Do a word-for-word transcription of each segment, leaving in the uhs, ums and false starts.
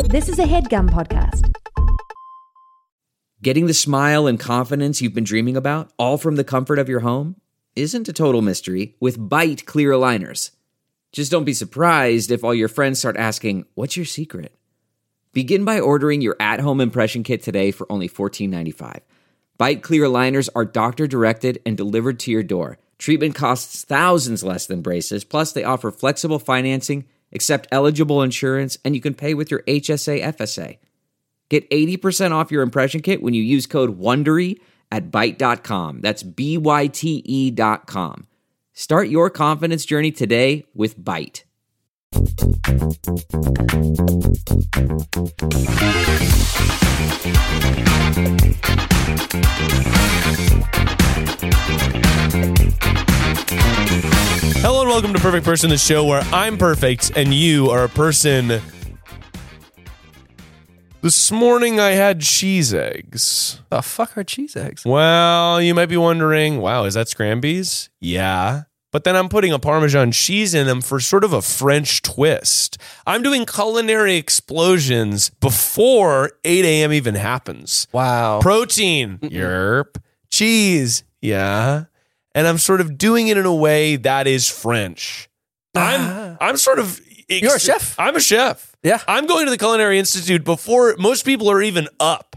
This is a HeadGum podcast. Getting the smile and confidence you've been dreaming about, all from the comfort of your home, isn't a total mystery with Byte clear aligners. Just don't be surprised if all your friends start asking, "What's your secret?" Begin by ordering your at-home impression kit today for only fourteen ninety-five. Byte clear aligners are doctor-directed and delivered to your door. Treatment costs thousands less than braces, plus they offer flexible financing, accept eligible insurance, and you can pay with your H S A F S A. Get eighty percent off your impression kit when you use code WONDERY at byte dot com. That's B Y T E dot com. Start your confidence journey today with Byte. Hello and welcome to Perfect Person, the show where I'm perfect and you are a person. This morning I had cheese eggs. The fuck are cheese eggs? Well, you might be wondering, wow, is that Scrambies? Yeah. But then I'm putting a Parmesan cheese in them for sort of a French twist. I'm doing culinary explosions before eight a.m. even happens. Wow. Protein. Yerp. Cheese. Yeah. And I'm sort of doing it in a way that is French. I'm I'm sort of... Ex- You're a chef. I'm a chef. Yeah. I'm going to the Culinary Institute before most people are even up.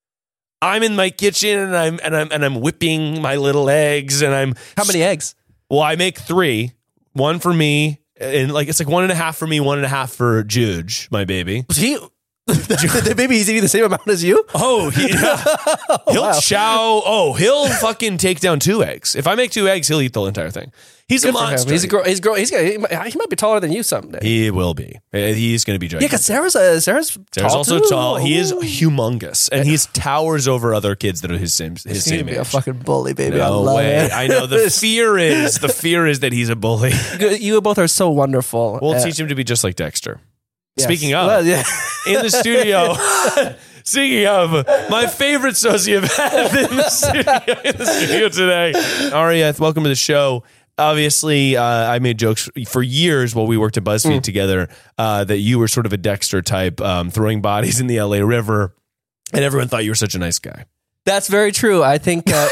I'm in my kitchen and I'm and I'm and I'm whipping my little eggs and I'm... How many eggs? Well, I make three. One for me, and like it's like one and a half for me, one and a half for Juge, my baby. He, the baby, he's eating the same amount as you? Oh, yeah. He'll Wow. chow. Oh, he'll fucking take down two eggs. If I make two eggs, he'll eat the entire thing. He's Good a for him. monster. He's a grow. He's grow. He's gonna, he, might, he might be taller than you someday. He will be. He's going to be gigantic. Yeah, because Sarah's a, Sarah's Sarah's tall also too. tall. He is Ooh. humongous, and he towers over other kids that are his same his He's same gonna be age. a fucking bully, baby. I No love way. it. I know. The fear is the fear is that he's a bully. You both are so wonderful. We'll Uh, teach him to be just like Dexter. yes. Speaking of, Well, yeah. in the studio. Speaking of, my favorite sociopath in the studio, in the studio today, Aria, welcome to the show. Obviously, uh, I made jokes for years while we worked at BuzzFeed Mm. together uh, that you were sort of a Dexter type, um, throwing bodies in the L A River, and everyone thought you were such a nice guy. That's very true. I think uh,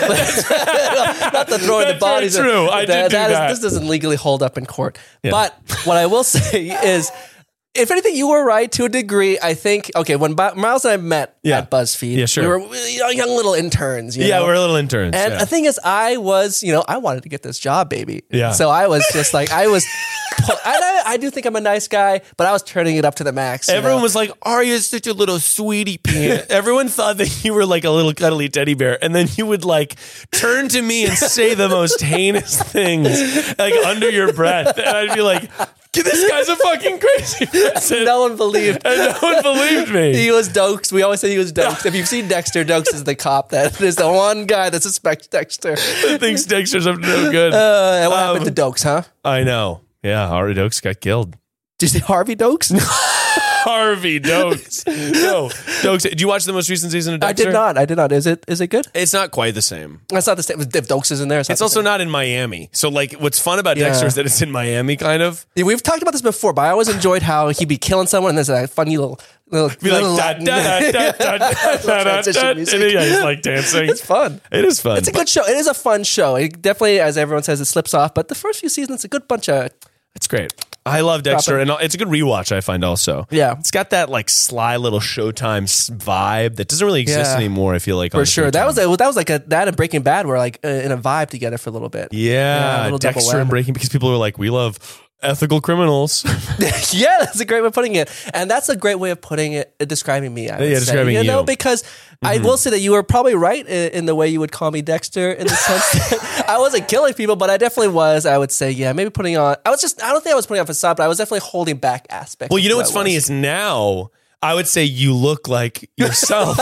not the throwing the That's bodies. very true. I did do that is- that. this doesn't legally hold up in court. Yeah. But what I will say is, if anything, you were right to a degree. I think, okay, when Bi- Miles and I met Yeah. at BuzzFeed, Yeah, sure. we were you know, young little interns. You Yeah, know? we're little interns. And yeah. the thing is, I was, you know, I wanted to get this job, baby. Yeah. So I was just like, I was, pu- I, I do think I'm a nice guy, but I was turning it up to the max. you Everyone know? was like, Arya's such a little sweetie pants. Everyone thought that you were like a little cuddly teddy bear. And then you would like turn to me and say the most heinous things like under your breath. And I'd be like, this guy's a fucking crazy person. No one believed. And no one believed me. He was Dokes. We always say he was Dokes. If you've seen Dexter, Dokes is the cop that is the one guy that suspects Dexter. Thinks Dexter's up to no good. Uh, and what Um, happened to Dokes, huh? I know. Yeah, Harvey Dokes got killed. Did you say Harvey Dokes? Harvey Dokes. No, Dokes. Did you watch the most recent season of I Dexter? did not. I did not. Is it? Is it good? It's not quite the same. That's not the same. If Dokes is in there, it's, not It's the also same. not in Miami. So, like, what's fun about Yeah. Dexter is that it's in Miami, kind of. Yeah, we've talked about this before, but I always enjoyed how he'd be killing someone, and there's that funny little, little, Be like, little da, Latin- da, da, da, da, da, da, transition da, music. and yeah, he's like dancing. It's fun. It is fun. It's a good show. It is a fun show. It definitely, as everyone says, it slips off. But the first few seasons, it's a good bunch of. It's great. I love Dexter, Proper. and it's a good rewatch, I find, also. Yeah. It's got that, like, sly little Showtime s- vibe that doesn't really exist Yeah. anymore, I feel like, For on sure, Showtime. that was a, that was like a that and Breaking Bad were like uh, in a vibe together for a little bit. Yeah, a little double Dexter and whammy. Breaking, because people are like, we love ethical criminals. Yeah, that's a great way of putting it, and that's a great way of putting it, uh, describing me. I would Yeah, say. describing you know, you. because I will say that you were probably right in, in the way you would call me Dexter, in the sense that I wasn't killing people, but I definitely was. I would say, yeah, maybe putting on. I was just. I don't think I was putting on facade, but I was definitely holding back aspects. Well, you know of what's who I funny was. is now I would say you look like yourself.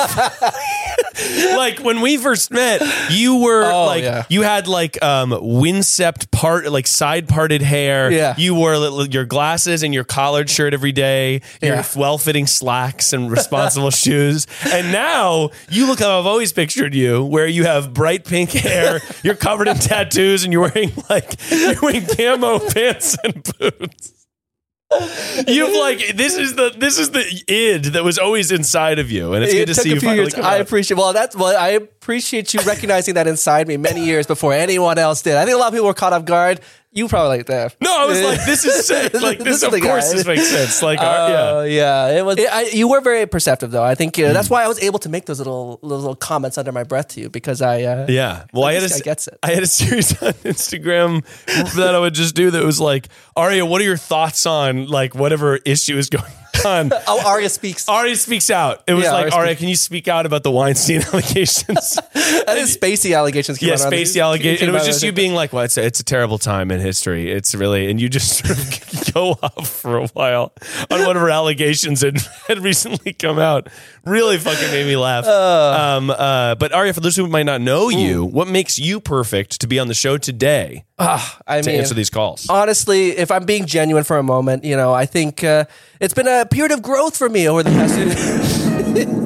Like when we first met, you were Oh, like yeah. you had like um wincept part like side parted hair. Yeah. You wore li- your glasses and your collared shirt every day. Your Yeah. well fitting slacks and responsible shoes. And now you look how I've always pictured you, where you have bright pink hair, you're covered in tattoos, and you're wearing like you're wearing camo pants and boots. You've like this is the this is the id that was always inside of you, and it's It good to took see a you few finally years. come I out. appreciate. Well, that's well. I appreciate you recognizing that inside me many years before anyone else did. I think a lot of people were caught off guard. You probably like that. No, I was like, this is sick. Like this, This is of the course, guy. this makes sense. Like, uh, Oh yeah. yeah, it was. It, I, you were very perceptive, though. I think uh, that's why I was able to make those little little comments under my breath to you because I. Uh, Yeah. Well, I had, this a, guy gets it. I had a series on Instagram that I would just do that was like, Aria, what are your thoughts on like whatever issue is going on? Oh, Arya speaks. Aria speaks out. It was Yeah, like, Aria Aria, speaks- can you speak out about the Weinstein allegations? I think spacey allegations. Came Yeah, out on- spacey allegation. came It was out just on- you being like, well, it's a, it's a terrible time in history. It's really, and you just sort of go off for a while on whatever allegations had, had recently come out. Really fucking made me laugh. um, uh, but Aria, for those who might not know you, what makes you perfect to be on the show today Ah, I to mean, answer these calls? honestly, if I'm being genuine for a moment, you know, I think uh, it's been a period of growth for me over the past few.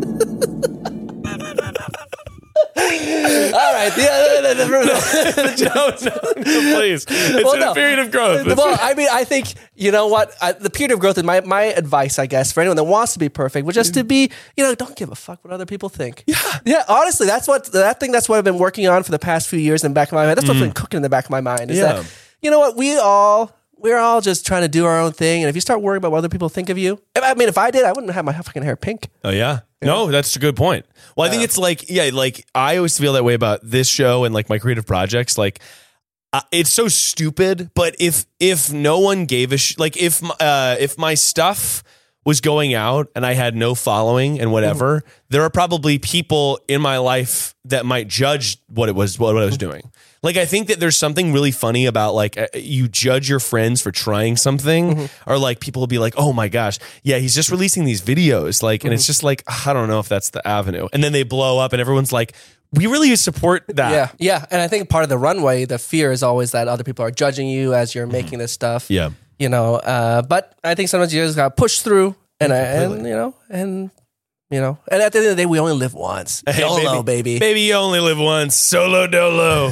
All right, yeah, no, no, no, no. no, no, no, please. It's Well, in no. a period of growth. Well, I mean, I think you know what I, the period of growth is my my advice, I guess, for anyone that wants to be perfect, which is to be, you know, don't give a fuck what other people think. Yeah, yeah. Honestly, that's what that thing. That's what I've been working on for the past few years in the back of my mind. That's what's been cooking in the back of my mind. Is Yeah. that you know what we all. We're all just trying to do our own thing, and if you start worrying about what other people think of you, if, I mean, if I did, I wouldn't have my fucking hair pink. Oh yeah? No, that's a good point. Well, I think it's like, yeah, like I always feel that way about this show and like my creative projects. Like, uh, it's so stupid. But if if no one gave a sh- like if m- uh, if my stuff was going out and I had no following and whatever, there are probably people in my life that might judge what it was what I was doing. Like, I think that there's something really funny about like uh, you judge your friends for trying something, or like people will be like, oh my gosh, yeah, he's just releasing these videos. Like, and it's just like, I don't know if that's the avenue. And then they blow up and everyone's like, we really support that. Yeah, yeah, and I think part of the runway, the fear is always that other people are judging you as you're making this stuff. Yeah. you know. Uh, but I think sometimes you just got to push through, and I, and you know, and you know, and at the end of the day, we only live once. Hey, YOLO, baby. Baby, you only live once. Solo dolo.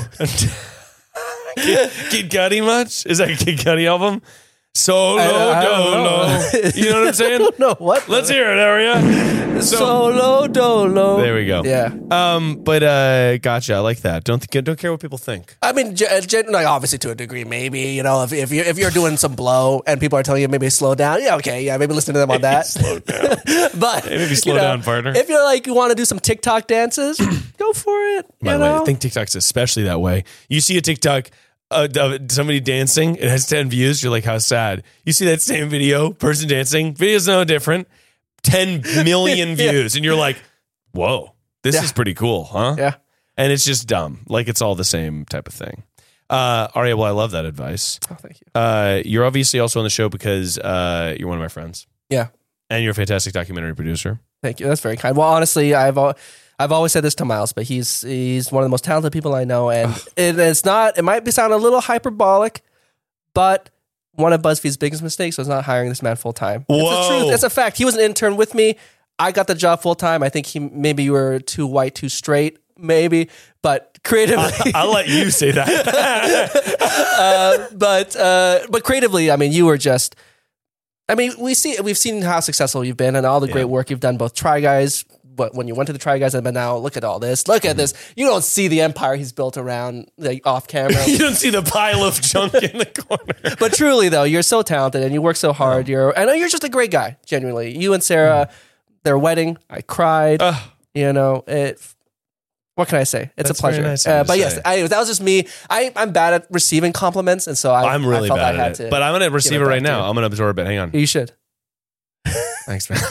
Kid, Kid Cudi much? Is that a Kid Cudi album? Solo I- I don't dolo. know. You know what I'm saying? No, what? Let's hear it, Aria. So, Solo dolo. there we go. Yeah. Um, but uh, gotcha. I like that. Don't think, don't care what people think. I mean, ge- gen- like obviously to a degree, maybe you know, if if you're if you're doing some blow and people are telling you maybe slow down, yeah, okay, yeah, maybe listen to them on that. Slow down. But Hey, maybe slow you know, down, partner. If you're like you want to do some TikTok dances, go for it. By you the way, know? I think TikTok's especially that way. You see a TikTok, uh, of somebody dancing, it has ten views. You're like, how sad. You see that same video, person dancing, video's no different, ten million views, and you're like, whoa, this Yeah. is pretty cool, huh? Yeah. And it's just dumb. Like it's all the same type of thing. Uh, Aria, well, I love that advice. Oh, thank you. Uh, you're obviously also on the show because uh, you're one of my friends, Yeah. and you're a fantastic documentary producer. Thank you. That's very kind. Well, honestly, I've al- I've always said this to Miles, but he's he's one of the most talented people I know, and it, it's not. It might be sound a little hyperbolic, but one of BuzzFeed's biggest mistakes was not hiring this man full time. It's the Whoa. truth. It's a fact. He was an intern with me. I got the job full time. I think he maybe you were too white, too straight, maybe, but creatively. I'll let you say that. uh, but uh, but creatively, I mean, you were just. I mean, we see we've seen how successful you've been and all the great Yeah. work you've done. Both Try Guys, but when you went to the Try Guys, and but now look at all this. Look at this. You don't see the empire he's built around like off camera. You don't see the pile of junk in the corner. But truly, though, you're so talented and you work so hard. You're I know you're just a great guy. Genuinely, you and Sarah, their wedding, I cried. Ugh. You know it. What can I say? It's That's a pleasure. very nice of you uh, to but say. yes, I, that was just me. I, I'm bad at receiving compliments, and so I, I'm really I felt bad I had at it. to. But I'm going to receive give it it right back to now. you. I'm going to absorb it. Hang on. You should. Thanks, man.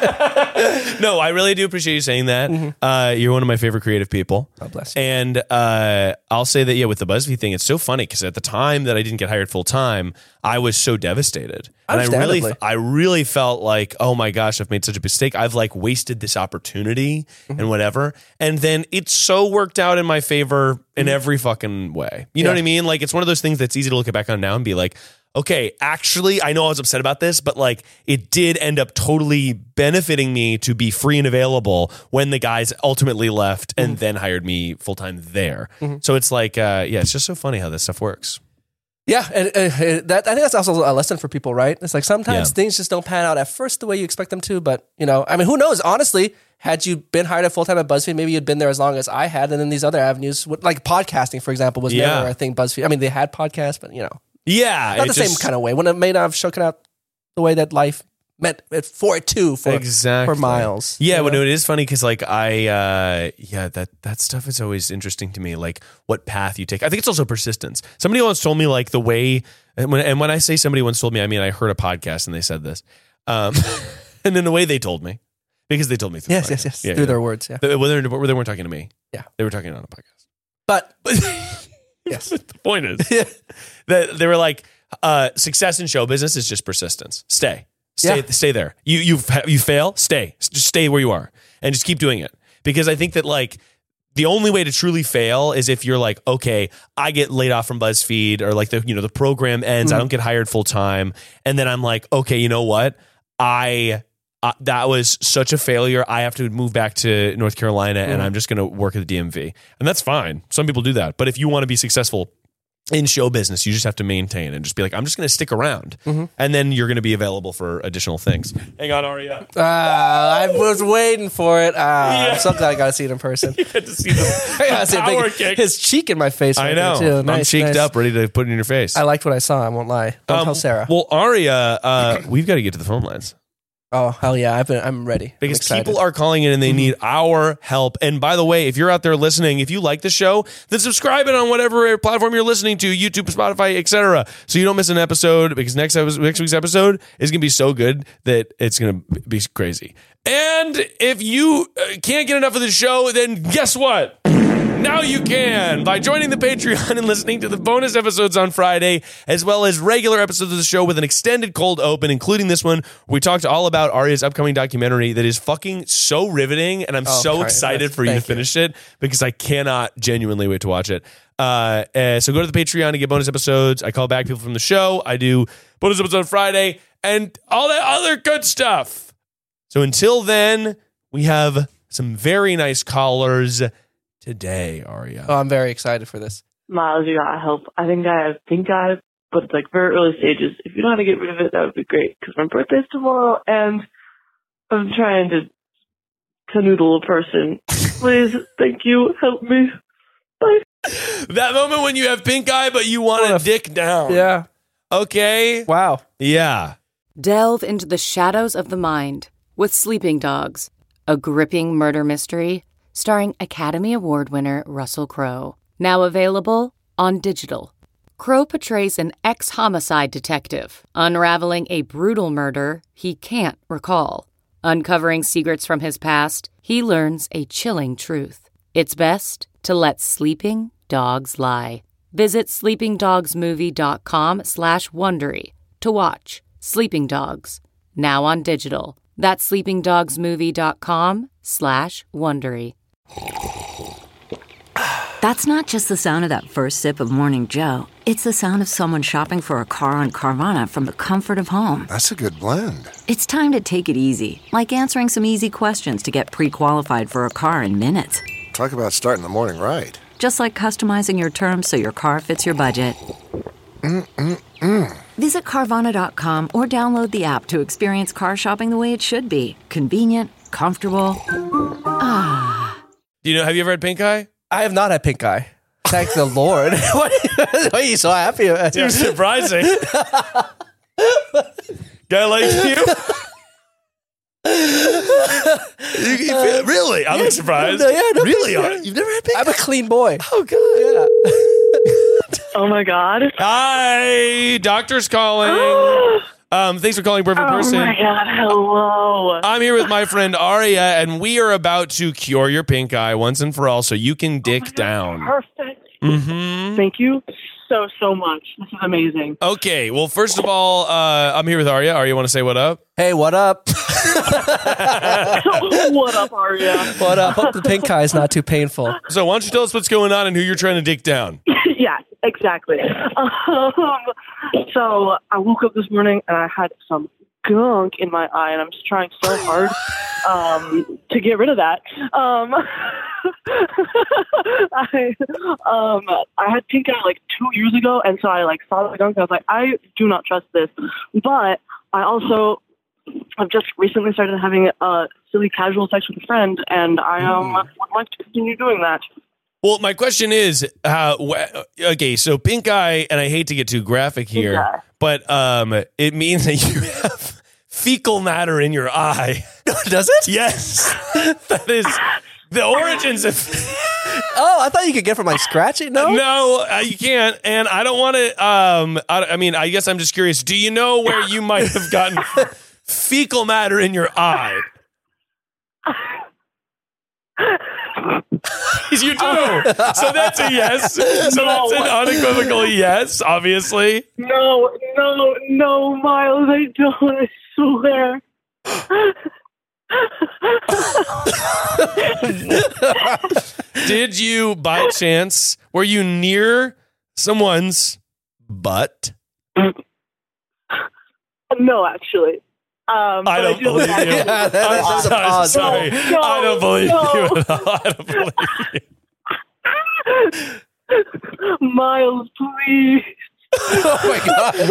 No, I really do appreciate you saying that. Uh, you're one of my favorite creative people. God bless you. And uh, I'll say that, yeah, with the BuzzFeed thing, it's so funny because at the time that I didn't get hired full time, I was so devastated. And I really, Understandably. I really felt like, oh my gosh, I've made such a mistake. I've like wasted this opportunity and whatever. And then it's so worked out in my favor in every fucking way. You know Yeah. what I mean? Like it's one of those things that's easy to look back on now and be like, okay, actually, I know I was upset about this, but like it did end up totally benefiting me to be free and available when the guys ultimately left and then hired me full time there. So it's like, uh, yeah, it's just so funny how this stuff works. Yeah, and, and that I think that's also a lesson for people, right? It's like sometimes Yeah. things just don't pan out at first the way you expect them to, but you know, I mean, who knows? Honestly, had you been hired at full time at BuzzFeed, maybe you'd been there as long as I had, and then these other avenues, would- like podcasting, for example, was Yeah. never a thing. BuzzFeed, I mean, they had podcasts, but you know, Yeah. not it the just- same kind of way. When it may not have shaken out the way that life meant it for it too for Exactly. for Miles. Yeah, you well, know? no, it is funny because like I, uh, yeah, that that stuff is always interesting to me. Like what path you take. I think it's also persistence. Somebody once told me like the way, and when, and when I say somebody once told me, I mean I heard a podcast and they said this, um, and then the way they told me, because they told me through yes, the yes, podcast. yes, Yeah, through yeah. their words. Yeah, They, well, they, they weren't talking to me. Yeah. They were talking on a podcast. but Yes. The point is that they were like, uh, success in show business is just persistence. Stay, stay, Yeah. stay there. You, you, you fail, stay, just stay where you are and just keep doing it. Because I think that like the only way to truly fail is if you're like, okay, I get laid off from BuzzFeed or like the, you know, the program ends. I don't get hired full time. And then I'm like, okay, you know what? I, Uh, that was such a failure. I have to move back to North Carolina and I'm just going to work at the D M V. And that's fine. Some people do that. But if you want to be successful in show business, you just have to maintain and just be like, I'm just going to stick around. And then you're going to be available for additional things. Hang on, Aria. uh, I was waiting for it. Uh, Yeah. I'm so glad I got to see it in person. You get to see the, I gotta see a power big- kick. his cheek in my face. I right know. there, too. I'm Nice, cheeked nice. up, ready to put it in your face. I liked what I saw. I won't lie. Don't Um, tell Sarah. Well, Aria, uh, we've got to get to the phone lines. Oh hell yeah! I've been. I'm ready. I'm Because excited. people are calling in and they need our help. And by the way, if you're out there listening, if you like the show, then subscribe it on whatever platform you're listening to, YouTube, Spotify, et cetera, so you don't miss an episode. Because next episode, next week's episode is going to be so good that it's going to be crazy. And if you uh, can't get enough of the show, then guess what? Now you can by joining the Patreon and listening to the bonus episodes on Friday, as well as regular episodes of the show with an extended cold open, including this one. We talked all about Aria's upcoming documentary that is fucking so riveting, and I'm Oh, so sorry. excited for you to Thank you. finish it because I cannot genuinely wait to watch it. Uh, uh, so go to the Patreon to get bonus episodes. I call back people from the show. I do bonus episodes on Friday and all that other good stuff. So until then, we have some very nice callers today, Aria. Oh, I'm very excited for this. Miles, you gotta help. I think I have pink eye, but it's like very early stages. If you know how to get rid of it, that would be great. Because my birthday's tomorrow, and I'm trying to canoodle a person. Please, thank you, help me. Bye. That moment when you have pink eye, but you want What to a- dick down. Yeah. Okay. Wow. Yeah. Delve into the shadows of the mind with Sleeping Dogs, a gripping murder mystery starring Academy Award winner Russell Crowe. Now available on digital. Crowe portrays an ex-homicide detective unraveling a brutal murder he can't recall. Uncovering secrets from his past, he learns a chilling truth. It's best to let sleeping dogs lie. Visit sleepingdogsmovie.com slash Wondery to watch Sleeping Dogs, now on digital. That's sleepingdogsmovie.com slash Wondery. That's not just the sound of that first sip of Morning Joe. It's the sound of someone shopping for a car on Carvana from the comfort of home. That's a good blend. It's time to take it easy, like answering some easy questions to get pre-qualified for a car in minutes. Talk about starting the morning right. Just like customizing your terms so your car fits your budget. Mm-mm-mm. Visit Carvana dot com or download the app to experience car shopping the way it should be. Convenient, comfortable. Ah. Do you know, have you ever had pink eye? I have not had pink eye. Thank the Lord. What why are you so happy? You're surprising. Guy like you? you, you feel- really? I'm surprised. No, yeah, no, really? yeah. You've never had pink I'm a clean boy. Oh, God. Yeah. Oh my god. Hi, doctor's calling. Um, thanks for calling Perfect Oh Person. my god, hello. I'm here with my friend Aria, and we are about to cure your pink eye once and for all so you can dick down. Perfect. Mm-hmm. Thank you so, so much. This is amazing. Okay, well, first of all, uh, I'm here with Aria. Aria, want to say what up? Hey, what up? What up, Aria? What up? Hope the pink eye is not too painful. So why don't you tell us what's going on and who you're trying to dick down? Yeah, exactly. Um, so I woke up this morning and I had some gunk in my eye, and I'm just trying so hard um, to get rid of that. Um, I um I had pink eye like two years ago, and so I like saw the gunk. I was like, I do not trust this. But I also I've just recently started having uh silly casual sex with a friend, and I um would like to continue doing that. Well, my question is, uh, wh- okay, so pink eye, and I hate to get too graphic here, Yeah. but um, it means that you have fecal matter in your eye. Does it? Yes, that is the origins of. Oh, I thought you could get from like scratching. No, No, uh, you can't, and I don't want to. Um, I, I mean, I guess I'm just curious. Do you know where you might have gotten fecal matter in your eye? You do. So that's a yes. So that's an unequivocal yes, obviously. No, no, no, Miles, I don't. I swear. Did you, by chance, were you near someone's butt? No, actually. Um, I but don't do believe have- you. Yeah, that- I'm that's a sorry. pause. sorry. No, no, I don't believe no. you at all. I don't believe you. Miles, please. Oh my god.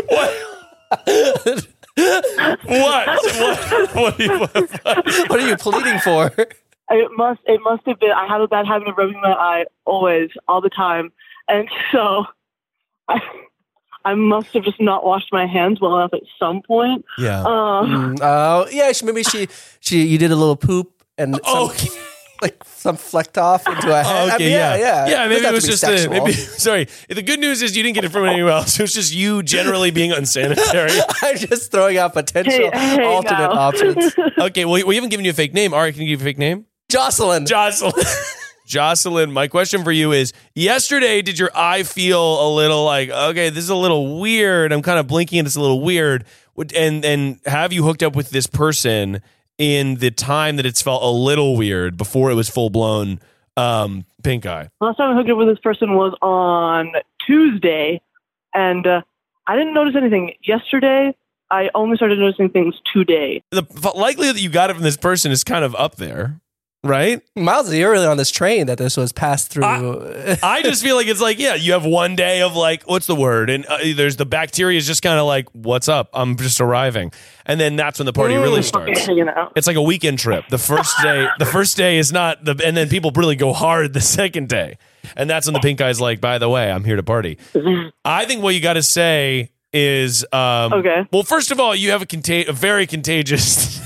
What? What? What? What, are you, what, what? What are you pleading for? It must. It must have been. I have a bad habit of rubbing my eye always, all the time, and so I, I must have just not washed my hands well enough at some point. Yeah. Uh, Mm, Oh, yeah. She, maybe she, she, you did a little poop and some, Oh, like some flecked off into a Oh, hand. okay, I mean, yeah, yeah, yeah. Maybe doesn't it was have to be just a, sexual. maybe. Sorry. The good news is you didn't get it from anyone else. It was just you generally being unsanitary. I'm just throwing out potential Hey, hey, alternate now. options. Okay. Well, we haven't given you a fake name. Ari, can you give you a fake name? Jocelyn. Jocelyn. Jocelyn, my question for you is, yesterday, did your eye feel a little like, okay, this is a little weird. I'm kind of blinking and it's a little weird. Would- And, and have you hooked up with this person in the time that it's felt a little weird before it was full blown um, pink eye? Last time I hooked up with this person was on Tuesday, and uh, I didn't notice anything yesterday. I only started noticing things today. The f- likelihood that you got it from this person is kind of up there, right? Miles, you're really on this train that this was passed through. I- I just feel like it's like, yeah, you have one day of like, what's the word? And uh, there's the bacteria is just kind of like, what's up? I'm just arriving. And then that's when the party really starts. You know. It's like a weekend trip. The first day, the first day is not the, and then people really go hard the second day. And that's when the pink guy's like, by the way, I'm here to party. I think what you got to say is, um, Okay. well, first of all, you have a, contag- a very contagious.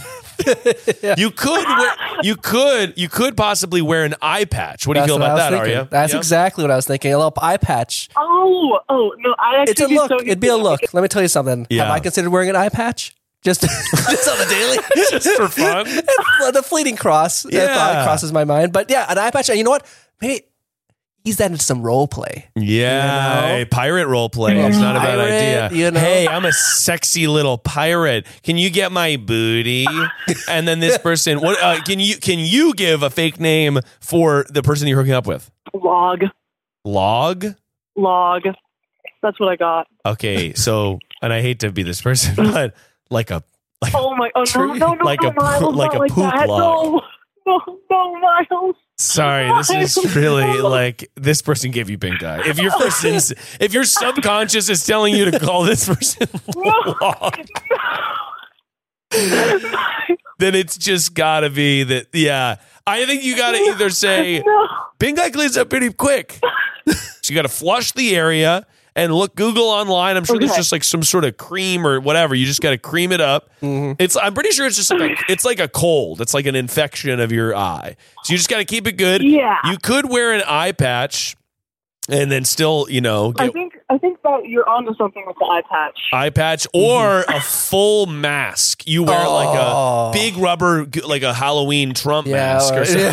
You could wear, you could you could possibly wear an eye patch. What do you That's feel what I about was that, thinking. Arya? That's Yeah? exactly what I was thinking. A little eye patch. Oh, oh no! I actually It's a be look. so It'd be a look. Let me tell you something. Yeah. Have I considered wearing an eye patch? Just, just on the daily? Just for fun. The fleeting cross. Yeah. That thought crosses my mind. But yeah, an eye patch. And you know what? Maybe ease that into some role play. Yeah, You know? a pirate role play is not a bad Pirate, idea. you know? Hey, I'm a sexy little pirate. Can you get my booty? And then this person, what? Uh, can you can you give a fake name for the person you're hooking up with? log, Log. log. That's what I got. Okay, so and I hate to be this person, but like a like Oh my! Oh no! Tree- No! No! like no, a poo- Miles, like not a like poop that. log. No! No! No, Miles! Sorry, this is really like this person gave you pink eye. If your first ins- if your subconscious is telling you to call this person log, then it's just gotta be that. Yeah, I think you gotta either say No! pink eye cleans up pretty quick. So you gotta flush the area and look. Google online. I'm sure there's Okay. just like some sort of cream or whatever. You just gotta cream it up. It's. I'm pretty sure it's just like a, it's like a cold. It's like an infection of your eye. So you just gotta keep it good. Yeah. You could wear an eye patch and then still, you know, I get think I think that you're onto something with the eye patch. eye patch or a full mask. You wear Oh. like a big rubber, like a Halloween Trump mask or or- something.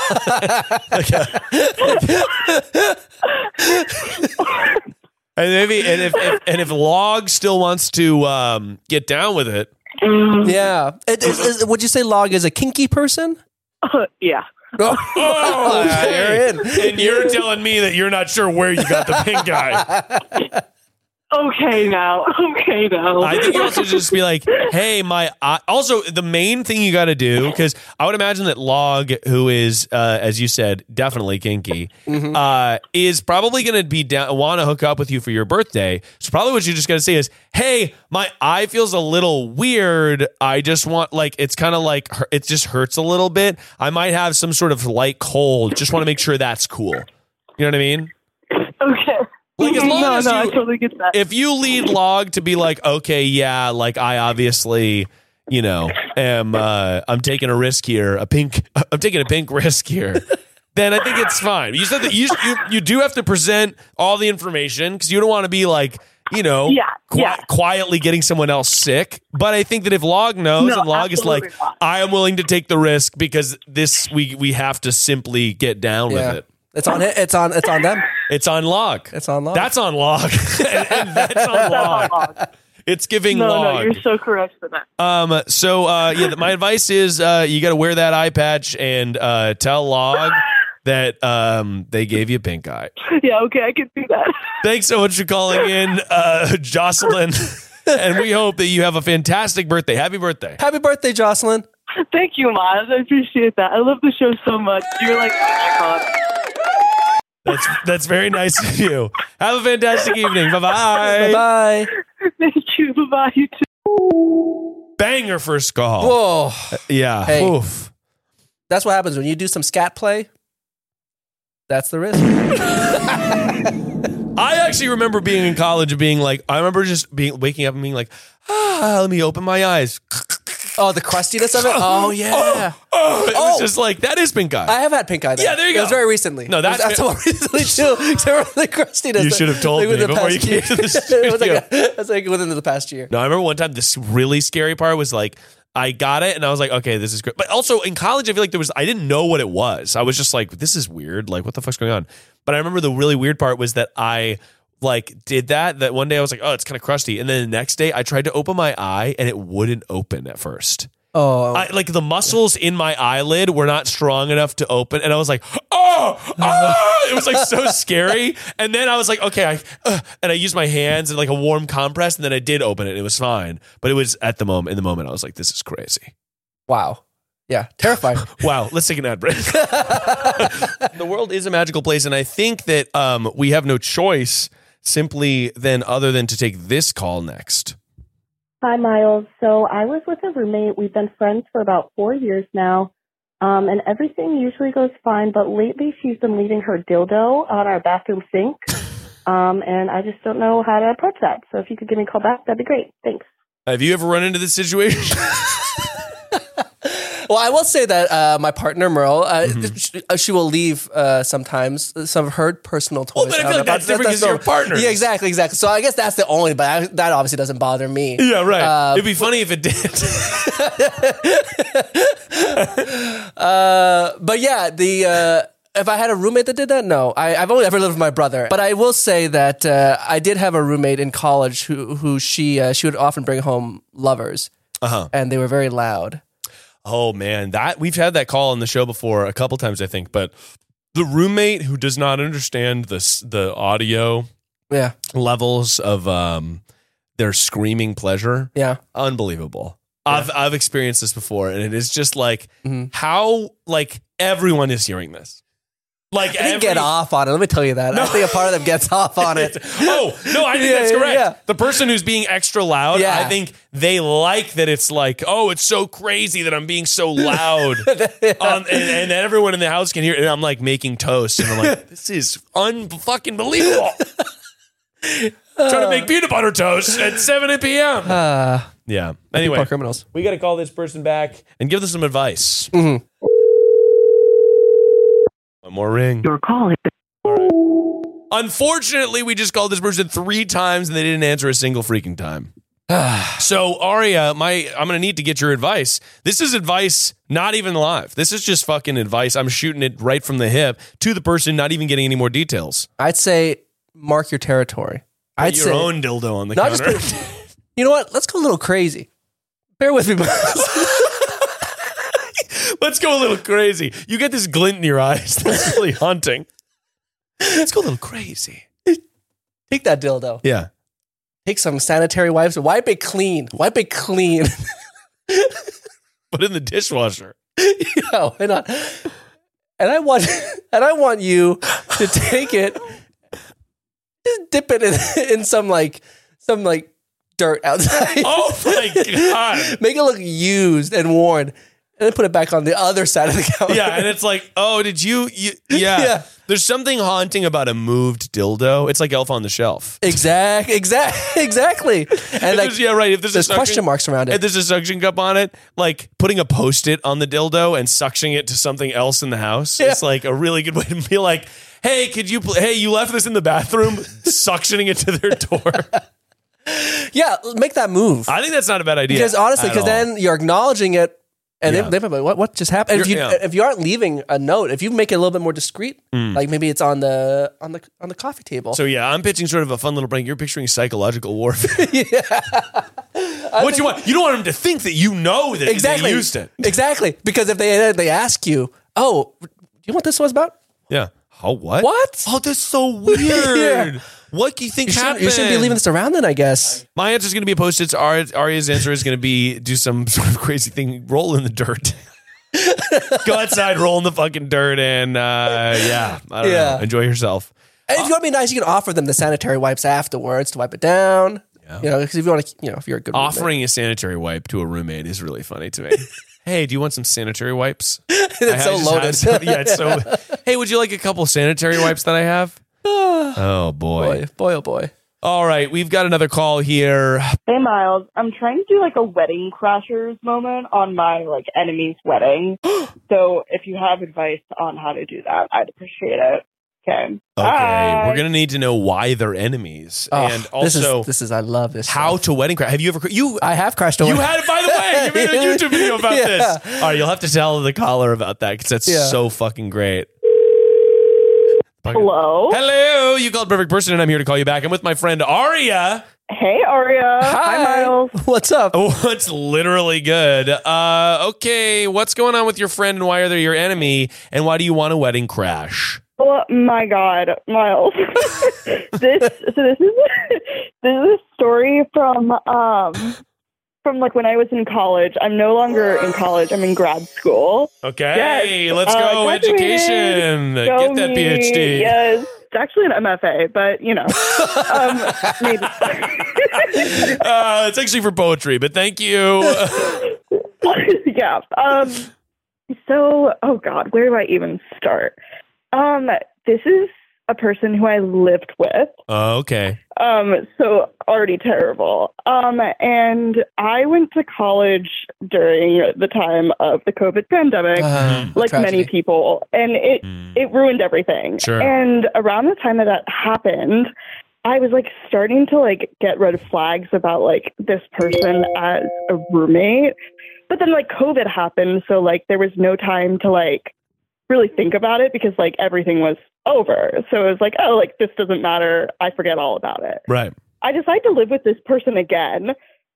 And maybe, and if, if and if Log still wants to um, get down with it, Yeah. It- is- is- would you say Log is a kinky person? Yeah. Oh, okay. you're in. And you're telling me that you're not sure where you got the pink eye. Okay now. Okay now. I think you also just be like, hey, my eye. Also, the main thing you got to do, because I would imagine that Log, who is, uh, as you said, definitely kinky, Mm-hmm. uh, is probably going to be down, want to hook up with you for your birthday. So probably what you just got to say is, hey, my eye feels a little weird. I just want, like, it's kind of like, it just hurts a little bit. I might have some sort of light cold. Just want to make sure that's cool. You know what I mean? Okay. Like, as long no, as no, you, I totally get that. if you lead Log to be like, okay, yeah, like I obviously, you know, am uh, I'm taking a risk here, a pink, I'm taking a pink risk here, then I think it's fine. You said that you you, you do have to present all the information because you don't want to be like, you know, Yeah, qui- yeah. quietly getting someone else sick. But I think that if Log knows No, and Log is like, absolutely not. I am willing to take the risk because this we we have to simply get down Yeah. with it. It's on it. It's on. It's on them. It's on Log. It's on Log. That's on Log. and, and that's on That's Log. on Log. It's giving No, Log. no, you're so correct for that. Um. So, uh, yeah, my advice is uh, you got to wear that eye patch and uh, tell Log that um, they gave you pink eye. Yeah, okay, I can do that. Thanks so much for calling in, uh, Jocelyn. And we hope that you have a fantastic birthday. Happy birthday. Happy birthday, Jocelyn. Thank you, Maz. I appreciate that. I love the show so much. You're like an icon. That's that's very nice of you. Have a fantastic evening. Bye Bye bye. bye. Thank you. Bye-bye. You too. Banger first call. Whoa. Yeah. Hey. Oof. That's what happens when you do some scat play. That's the risk. I actually remember being in college and being like, I remember just being waking up and being like, ah, let me open my eyes. Oh, the crustiness of it. Oh yeah. Oh, oh, it Oh. was just like, that is pink eye. I have had pink eye. Though. Yeah, there you It was go. very recently. No, that's- that's what recently too. Except for the crustiness. You should have told within me the before past you came to the year. It was like, studio. a, it was like within the past year. No, I remember one time this really scary part was like, I got it and I was like, okay, this is great. But also in college, I feel like there was, I didn't know what it was. I was just like, this is weird. Like, what the fuck's going on? But I remember the really weird part was that I like did that, that one day I was like, oh, it's kind of crusty. And then the next day I tried to open my eye and it wouldn't open at first. Oh, I, like the muscles in my eyelid were not strong enough to open, and I was like, "Oh, oh!" It was like so scary. And then I was like, "Okay," I, uh, and I used my hands and like a warm compress, and then I did open it. And it was fine, but it was at the moment. In the moment, I was like, "This is crazy." wow. Yeah, terrifying. Wow, let's take an ad break. The world is a magical place, and I think that um, we have no choice simply then other than to take this call next. Hi, Miles. So I was with a roommate. We've been friends for about four years now, um, and everything usually goes fine. But lately, she's been leaving her dildo on our bathroom sink, um, and I just don't know how to approach that. So if you could give me a call back, that'd be great. Thanks. Have you ever run into this situation? Well, I will say that uh, my partner Merle, uh, Mm-hmm. she, uh, she will leave uh, sometimes some of her personal toys. but I feel out. like that's different 'cause the- you're partners. Yeah, exactly, exactly. So I guess that's the only, but I, that obviously doesn't bother me. Yeah, right. Uh, It'd be funny if it did. Uh, but yeah, the uh, if I had a roommate that did that, no, I, I've only ever lived with my brother. But I will say that uh, I did have a roommate in college who who she uh, she would often bring home lovers, Uh-huh. and they were very loud. Oh man, that we've had that call on the show before a couple times, I think. But the roommate who does not understand the s- the audio Yeah, levels of um, their screaming pleasure, yeah. unbelievable. I've I've experienced this before, and it is just like Mhm. how like everyone is hearing this. Like I didn't every- get off on it. Let me tell you that. I think a part of them gets off on it. Oh, no, I think Yeah, that's yeah, correct. yeah. The person who's being extra loud, Yeah. I think they like that it's like, oh, it's so crazy that I'm being so loud. um, and, and everyone in the house can hear it. And I'm like making toast. And I'm like, this is unfucking believable. Trying to make peanut butter toast at seven p.m. Uh, Yeah. people Anyway, are criminals. we got to call this person back and give them some advice. Mhm. One more ring. Your call is Unfortunately, we just called this person three times and they didn't answer a single freaking time. So, Aria, my I'm gonna need to get your advice. This is advice not even live. This is just fucking advice. I'm shooting it right from the hip to the person, not even getting any more details. I'd say mark your territory. Put I'd your say own dildo on the not just counter. put, you know what? Let's go a little crazy. Bear with me, Miles. Let's go a little crazy. You get this glint in your eyes. That's really haunting. Let's go a little crazy. Take that dildo. Yeah. take some sanitary wipes, wipe it clean, wipe it clean. Put it in the dishwasher. Yeah, why not? And I want, and I want you to take it, just dip it in, in some like, some like dirt outside. Oh my God. Make it look used and worn, and then put it back on the other side of the counter. Yeah, and it's like, oh, did you? you yeah. Yeah. There's something haunting about a moved dildo. It's like Elf on the Shelf. Exact, exact, exactly. And If like, there's- yeah, right. If there's, there's a suction, question marks around it. If there's a suction cup on it, like putting a Post-it on the dildo and suctioning it to something else in the house, Yeah. it's like a really good way to be like, hey, could you? Pl- hey, you left this in the bathroom, suctioning it to their door. Yeah, make that move. I think that's not a bad idea. Because honestly, at because all. then you're acknowledging it, and Yeah. they, they're like, "What? What just happened?" And if you You're- yeah. if you aren't leaving a note, if you make it a little bit more discreet, like maybe it's on the on the on the coffee table. So yeah, I'm pitching sort of a fun little prank. You're picturing psychological warfare. What you want? You don't want them to think that you know that exactly they used it. exactly because if they they ask you, "Oh, do you know what this was about?" Yeah. Oh, what? What? Oh, that's so weird. Yeah. What do you think You shouldn't, happened? you shouldn't be leaving this around then, I guess. My answer is going to be Post-its. Ari- Arya's answer is going to be do some sort of crazy thing, roll in the dirt. Go outside, roll in the fucking dirt, and uh, yeah, I don't Yeah. know. Enjoy yourself. And if you want to be nice, you can offer them the sanitary wipes afterwards to wipe it down. Yeah. You know, because if you want to, you know, if you're a good roommate. Offering a sanitary wipe to a roommate is really funny to me. Hey, do you want some sanitary wipes? it's I so just had loaded. some- yeah, it's so. Hey, would you like a couple sanitary wipes that I have? Oh boy. boy, boy, oh boy. All right, we've got another call here. Hey, Miles. I'm trying to do like a wedding crashers moment on my like enemy's wedding. So if you have advice on how to do that, I'd appreciate it. Okay. Okay, Bye. we're gonna need to know why they're enemies, Oh, and also this is, this is I love this. how stuff. to wedding crash. Have you ever? cra- You I have crashed a you wedding. had it by the way. You made a YouTube video about Yeah. this. All right, you'll have to tell the caller about that because that's Yeah. so fucking great. Hello. Hello, you called perfect person, and I'm here to call you back. I'm with my friend Aria. Hey, Aria. Hi, Miles. What's up? Oh, it's literally good. Uh, okay, what's going on with your friend, and why are they your enemy, and why do you want a wedding crash? Oh my God, Miles. this so this is this is a story from um from like when I was in college. I'm no longer in college. I'm in grad school. Okay, Yes. let's Uh, go. graduated. Education. Go Get that me. PhD. Yes, it's actually an M F A, but you know, um, maybe. Uh, it's actually for poetry, but thank you. yeah. Um. So, oh God, where do I even start? Um. This is a person who I lived with. Oh, okay. Um, so already terrible. Um, and I went to college during the time of the COVID pandemic, Uh, like tragedy. many people, and it Mm. it ruined everything. Sure. And around the time that that happened, I was like starting to like get red flags about like this person as a roommate. But then like COVID happened, so like there was no time to like really think about it because like everything was over. So it was like, oh, like this doesn't matter. I forget all about it. Right. I decided to live with this person again.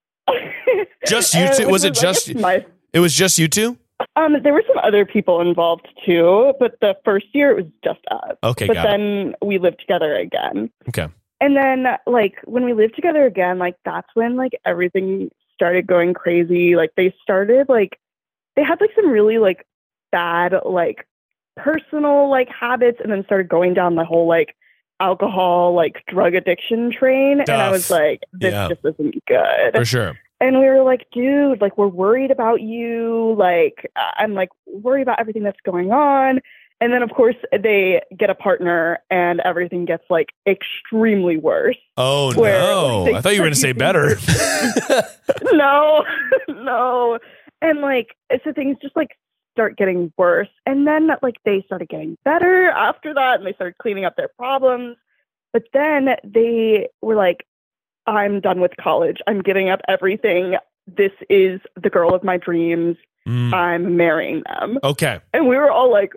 Just you And two? which Was it I just- guess, my? It was just you two? Um, there were some other people involved too, but the first year it was just us. Okay, but got it. then we lived together again. Okay. And then like when we lived together again, like that's when like everything started going crazy. Like they started like they had like some really like bad like personal like habits, and then started going down the whole like alcohol like drug addiction train. And I Tough. was like, this Yeah. just isn't good. For sure. And we were like, dude, like, we're worried about you. Like, I'm like worried about everything that's going on. And then, of course, they get a partner and everything gets like extremely worse. Oh, Where, no. like, they I thought you were going to say better. no, no. And like, so things just like start getting worse. And then like they started getting better after that, and they started cleaning up their problems. But then they were like, I'm done with college. I'm giving up everything. This is the girl of my dreams. Mm. I'm marrying them. Okay. And we were all like,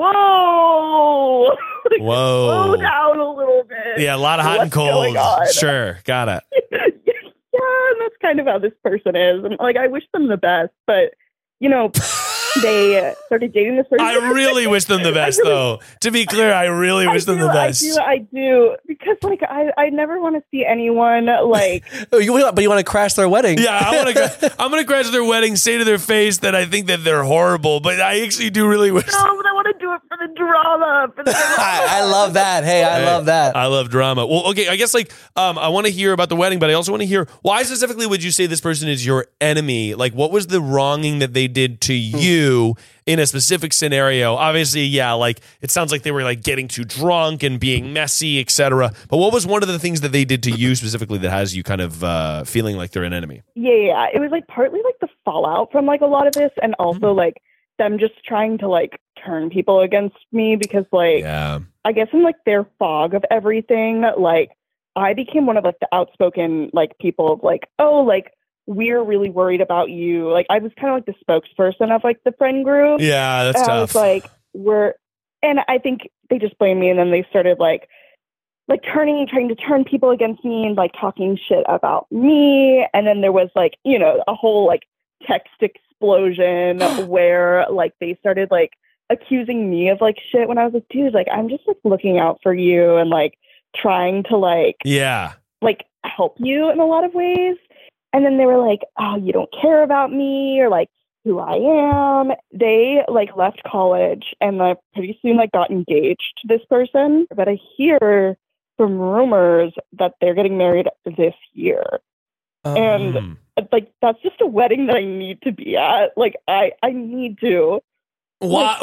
whoa. Like, Whoa. slow down a little bit. Yeah, a lot of hot and What's going cold. on? Sure. Got it. Yeah, and that's kind of how this person is. And like, I wish them the best, but you know, they started dating this person. I really wish them the best, really, though. To be clear, I really wish I them do, the best. I do, I do. Because, like, I, I never want to see anyone, like... oh, you, but you want to crash their wedding. Yeah, I want to. I'm going to crash their wedding, say to their face that I think that they're horrible, but I actually do really wish... No, but I want to do it for the drama. For the drama. I, I love that. Hey, I hey, love that. I love drama. Well, okay, I guess, like, um, I want to hear about the wedding, but I also want to hear, why specifically would you say this person is your enemy? Like, what was the wronging that they did to you in a specific scenario? Obviously, yeah, like it sounds like they were like getting too drunk and being messy, et cetera. But what was one of the things that they did to you specifically that has you kind of uh, feeling like they're an enemy? Yeah, yeah, it was like partly like the fallout from like a lot of this, and also mm-hmm. like them just trying to like turn people against me because like yeah. I guess in like their fog of everything, like I became one of like the outspoken like people of like, oh, like we're really worried about you. Like I was kind of like the spokesperson of like the friend group. Yeah, that's and tough. I was like, we're, and I think they just blamed me, and then they started like, like turning, trying to turn people against me and like talking shit about me. And then there was like, you know, a whole like text explosion where like they started like accusing me of like shit when I was like, dude, like I'm just like looking out for you and like trying to like, yeah, like help you in a lot of ways. And then they were like, oh, you don't care about me or like who I am. They like left college and like pretty soon like got engaged to this person. But I hear from rumors that they're getting married this year. Um. And like, that's just a wedding that I need to be at. Like I, I need to. What?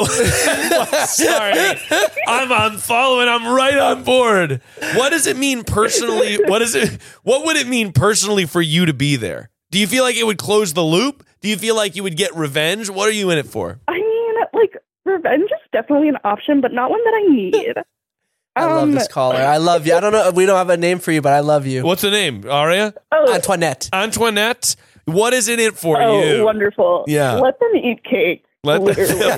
Sorry, I'm on following. I'm right on board. What does it mean personally? What is it? What would it mean personally for you to be there? Do you feel like it would close the loop? Do you feel like you would get revenge? What are you in it for? I mean, like revenge is definitely an option, but not one that I need. I um, love this caller. I love you. I don't know. We don't have a name for you, but I love you. What's the name, Aria? Oh, Antoinette. Antoinette. What is in it for oh, you? Oh, wonderful. Yeah. Let them eat cake. Let the,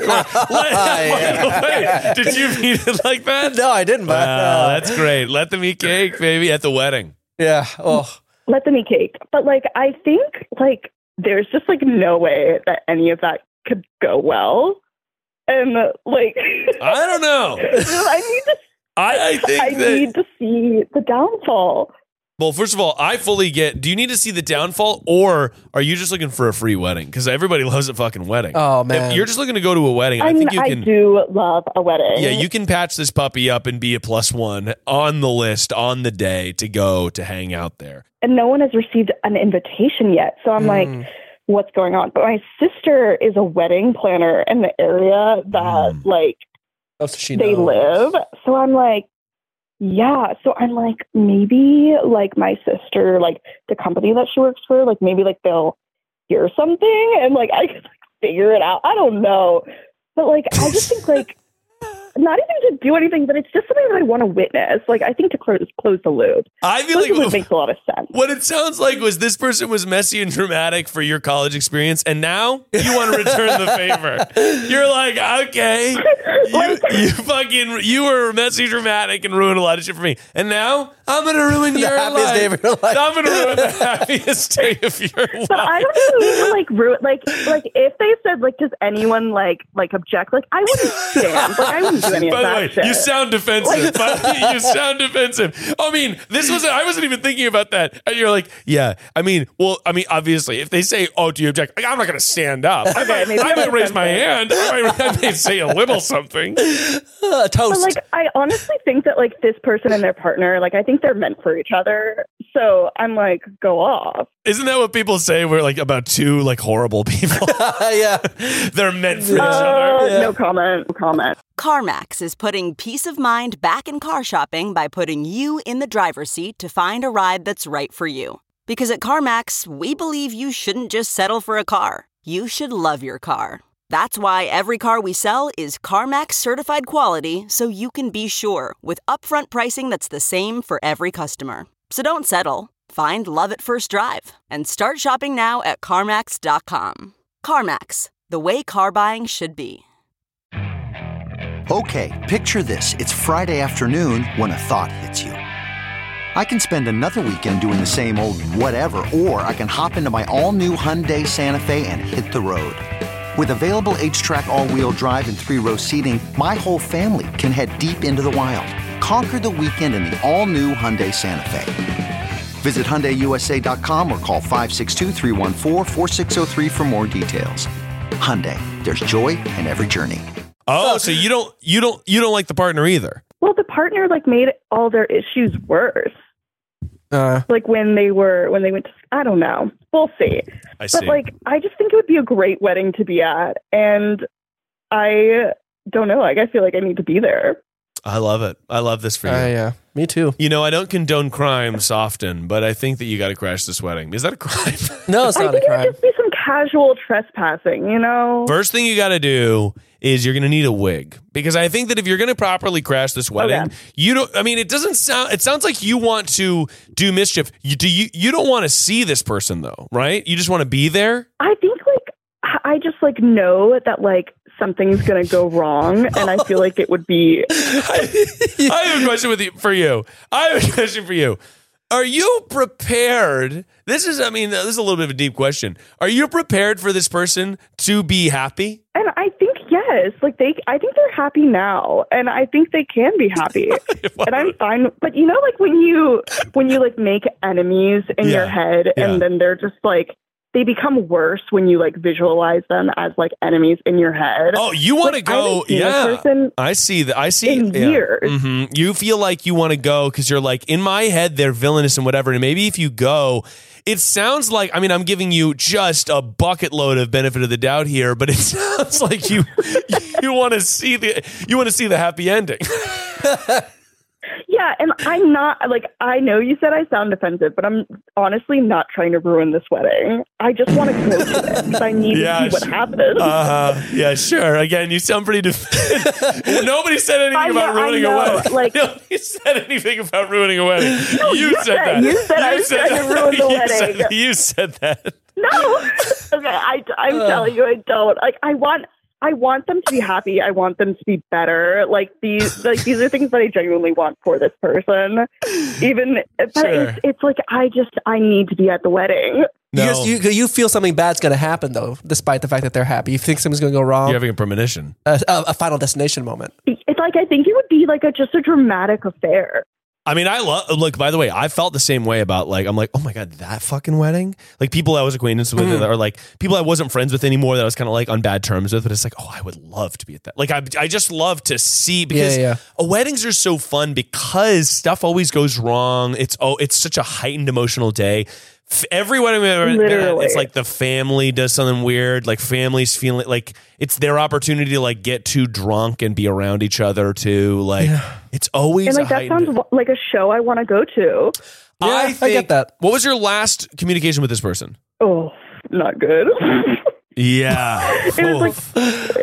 wait, did you mean it like that? No, I didn't. But, wow, that's great. Let them eat cake, baby, at the wedding. Yeah. Oh, let them eat cake. But like, I think like there's just like no way that any of that could go well. And like, I don't know. I need to. I, I think I that, need to see the downfall. Well, first of all, I fully get, do you need to see the downfall or are you just looking for a free wedding? Because everybody loves a fucking wedding. Oh, man. If you're just looking to go to a wedding, I, I think mean, you can. I do love a wedding. Yeah, you can patch this puppy up and be a plus one on the list on the day to go to hang out there. And no one has received an invitation yet. So I'm mm. like, what's going on? But my sister is a wedding planner in the area that mm. like oh, so she they knows. live. So I'm like, yeah, so I'm like, maybe like my sister, like the company that she works for, like maybe like they'll hear something and like I could like, figure it out. I don't know. But like, I just think like, not even to do anything, but it's just something that I want to witness. Like, I think to close, close the loop. I feel like it makes a lot of sense. What it sounds like was this person was messy and dramatic for your college experience, and now you want to return the favor. You're like, okay, you, you fucking, you were messy, dramatic, and ruined a lot of shit for me, and now I'm gonna ruin the your happiest life. day of your life. I'm gonna ruin the happiest day of your life. But I don't even mean to like ruin. Like, like if they said like, does anyone like like object? Like, I wouldn't stand. Like, I wouldn't do any By of the that way, shit. you sound defensive. But you sound defensive. I mean, this was I wasn't even thinking about that. And you're like, yeah. I mean, well, I mean, obviously, if they say, "Oh, do you object?" Like, I'm not going to stand up. I Okay, might, maybe I might I'm raise my offensive. hand. I might, I may say a little something. Uh, toast. But like, I honestly think that like this person and their partner, like I think they're meant for each other. So I'm like, go off. Isn't that what people say? We're like about two like horrible people. Yeah, they're meant for each Uh, other. Yeah. No comment. No comment. CarMax is putting peace of mind back in car shopping by putting you in the driver's seat to find a ride that's right for you. Because at CarMax, we believe you shouldn't just settle for a car. You should love your car. That's why every car we sell is CarMax certified quality, so you can be sure with upfront pricing that's the same for every customer. So don't settle. Find love at first drive and start shopping now at CarMax dot com. CarMax, the way car buying should be. Okay, picture this. It's Friday afternoon when a thought hits you. I can spend another weekend doing the same old whatever, or I can hop into my all-new Hyundai Santa Fe and hit the road. With available H-Track all-wheel drive and three-row seating, my whole family can head deep into the wild. Conquer the weekend in the all-new Hyundai Santa Fe. Visit Hyundai U S A dot com or call five six two, three one four, four six zero three for more details. Hyundai, there's joy in every journey. Oh, so you don't you don't you don't like the partner either? Well, the partner like made all their issues worse. Uh, like when they were when they went to I don't know. We'll see. I see. But like I just think it would be a great wedding to be at, and I don't know. Like I feel like I need to be there. I love it. I love this for you. Uh, yeah, me too. You know, I don't condone crimes often, but I think that you got to crash this wedding. Is that a crime? No, it's I not think a it would crime. just be some casual trespassing, you know? First thing you got to do is you're going to need a wig, because I think that if you're going to properly crash this wedding, Okay. you don't. I mean, it doesn't sound. It sounds like you want to do mischief. You do. You you don't want to see this person though, right? You just want to be there. I think like I just like know that like something's gonna go wrong, and I feel like it would be. I have a question with you for you. I have a question for you. Are you prepared? This is, I mean, this is a little bit of a deep question. Are you prepared for this person to be happy? And I think yes, like they, I think they're happy now, and I think they can be happy, and I'm fine. But you know, like when you when you like make enemies in Yeah. your head, Yeah. and then they're just like they become worse when you like visualize them as like enemies in your head. Oh, you want to Like, I go? haven't seen a Yeah, person I see that. I see. in yeah. years. Mhm. You feel like you want to go because you're like, in my head, they're villainous and whatever. And maybe if you go, it sounds like, I mean, I'm giving you just a bucket load of benefit of the doubt here, but it sounds like you you want to see the you want to see the happy ending. Yeah, and I'm not like I know you said I sound offensive, but I'm honestly not trying to ruin this wedding. I just want to go to it because I need Yeah, to see what sh- happens. Uh huh. Yeah, sure. Again, you sound pretty defensive. Nobody said anything I about know, I ruining a know, wedding. like- Nobody said anything about ruining a wedding. No, you, you said said- that. you said I was trying to ruin the You wedding. said- you said that. No, okay, I, I'm telling you, I don't. Like, I want, I want them to be happy. I want them to be better. Like these, like these are things that I genuinely want for this person. Even, but Sure. it's, it's like I just, I need to be at the wedding. No. You, just, you you feel something bad's going to happen though, despite the fact that they're happy. You think something's going to go wrong. You're having a premonition. a, a, a final destination moment. It's like I think it would be like a just a dramatic affair. I mean, I love, look, by the way, I felt the same way about like, I'm like, oh my God, that fucking wedding? Like people I was acquainted with Mm. or like people I wasn't friends with anymore that I was kind of like on bad terms with, but it's like, oh, I would love to be at that. Like, I, I just love to see because Yeah, yeah. weddings are so fun because stuff always goes wrong. It's, oh, it's such a heightened emotional day. F- Every wedding we've ever been at, Literally. it's like the family does something weird. Like families feeling like it's their opportunity to like get too drunk and be around each other too. Like it's always And like a that heightened. sounds like a show I want to go to. Yeah, I, I think, get that. What was your last communication with this person? Oh, not good. Yeah. It was like,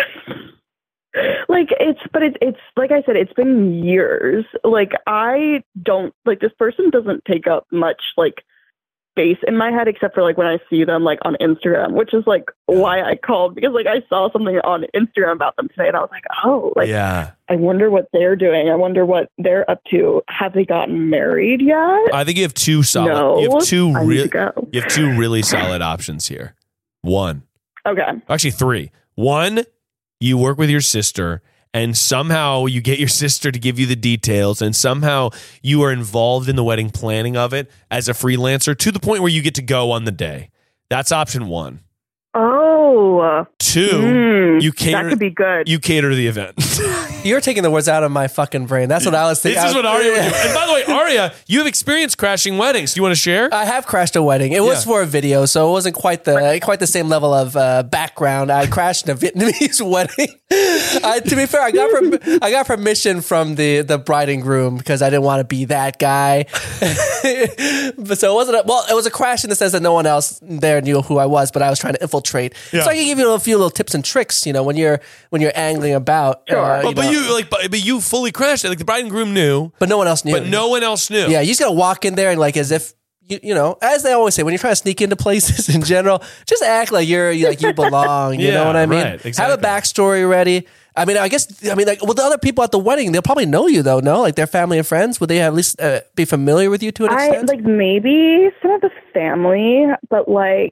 like it's, but it's, it's like I said, it's been years. Like I don't like this person doesn't take up much like space in my head, except for like when I see them like on Instagram, which is like why I called because like I saw something on Instagram about them today, and I was like, oh, like yeah. I wonder what they're doing. I wonder what they're up to. Have they gotten married yet? I think you have two solid. No, you have two I need real. to go. You have two really solid options here. One, Okay. actually three. One, you work with your sister. And somehow you get your sister to give you the details, and somehow you are involved in the wedding planning of it as a freelancer to the point where you get to go on the day. That's option one. Oh. Two, Mm, you cater. that could be good. You cater to the event. You're taking the words out of my fucking brain. That's what I was thinking. This is what Aria would do. And by the way, Aria, you have experience crashing weddings. Do you want to share? I have crashed a wedding. It was Yeah. for a video, so it wasn't quite the quite the same level of uh, background. I crashed a Vietnamese wedding. I, to be fair, I got per, I got permission from the the bride and groom because I didn't want to be that guy. But so it wasn't. A, well, it was a crash in the sense that no one else there knew who I was, but I was trying to infiltrate. Yeah. So I can give you a few little tips and tricks. You know, when you're when you're angling about. Sure. uh, But, you but know. you like, but, but you fully crashed it. Like the bride and groom knew, But no one else knew. but no one else knew. Yeah, you just gotta walk in there and like as if you, you know, as they always say, when you're trying to sneak into places in general, just act like you're like you belong. You Yeah, know what I mean? right, Have exactly. a backstory ready. I mean, I guess I mean like with the other people at the wedding, they'll probably know you though. No, like their family and friends. Would they at least uh, be familiar with you to an I extent? like maybe some of the family, but like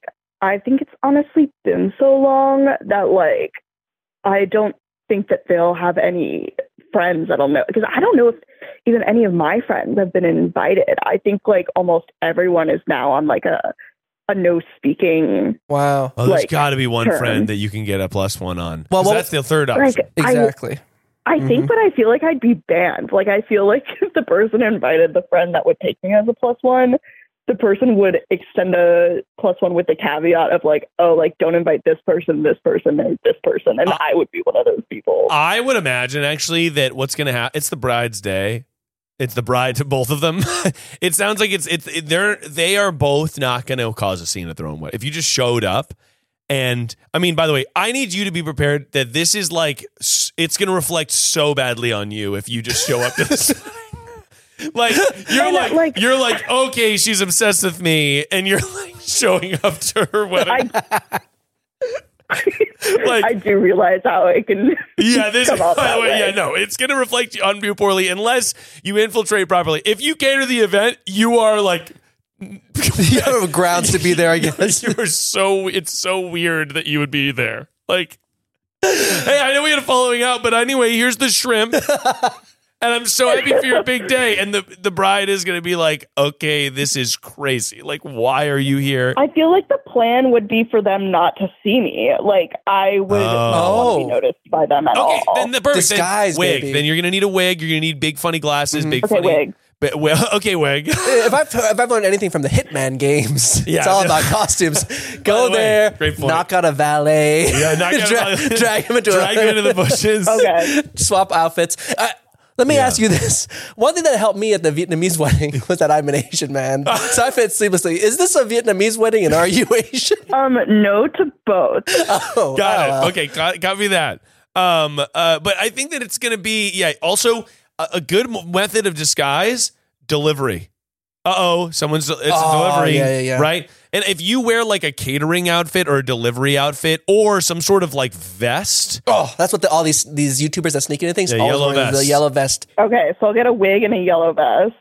I think it's honestly been so long that like I don't think that they'll have any friends that'll know, because I don't know if even any of my friends have been invited. I think like almost everyone is now on like a a no speaking. Wow. Oh, there's like, got to be one term. friend that you can get a plus one on. Well, 'Cause well, that's the third option. Like, Exactly. I, I Mhm. think, but I feel like I'd be banned. Like I feel like if the person invited the friend that would take me as a plus one, the person would extend a plus one with the caveat of like, oh, like don't invite this person, this person, and this person, and Uh, I would be one of those people. I would imagine actually that what's going to happen, it's the bride's day. It's the bride to both of them. It sounds like it's, it's, it, they're, they are both not going to cause a scene at their own wedding. If you just showed up and, I mean, by the way, I need you to be prepared that this is like, s- it's going to reflect so badly on you if you just show up to this. Like you're And, like, like- you're like, okay, she's obsessed with me, and you're like showing up to her wedding. I, Like- I do realize how it can. Yeah, this come off by the that way, way. yeah, no, it's gonna reflect on you poorly unless you infiltrate properly. If you cater the event, you are like You have grounds to be there, I guess. you are so it's so weird that you would be there. Like, hey, I know we had a following out, but anyway, here's the shrimp. And I'm so happy for your big day. And the, the bride is going to be like, okay, this is crazy. Like, why are you here? I feel like the plan would be for them not to see me. Like I would not want to be noticed by them at Okay, all. then the perfect then Disguise, wig. baby. Then you're going to need a wig. You're going to need big funny glasses, big Okay, funny wig. But, well, okay, wig. if I've if I've learned anything from the Hitman games, Yeah. it's all about costumes. Go the way, there, great point. knock out a valet, Yeah, knock out a dra- valet. drag him into Drag a, him into the bushes. Okay. swap outfits. Uh, let me Yeah. ask you this: one thing that helped me at the Vietnamese wedding was that I'm an Asian man, so I fit seamlessly. Is this a Vietnamese wedding, and are you Asian? Um, no to both. Oh, Got oh, it. well. Okay, got, got me that. Um, uh, but I think that it's going to be, yeah, also a, a good m- method of disguise, delivery. Uh-oh, someone's, it's Oh, a delivery, yeah, yeah, yeah. right? And if you wear like a catering outfit or a delivery outfit or some sort of like vest. Oh, that's what the, all these these YouTubers that sneak into things. Yeah, always yellow wearing the vest. yellow vest. Okay, so I'll get a wig and a yellow vest.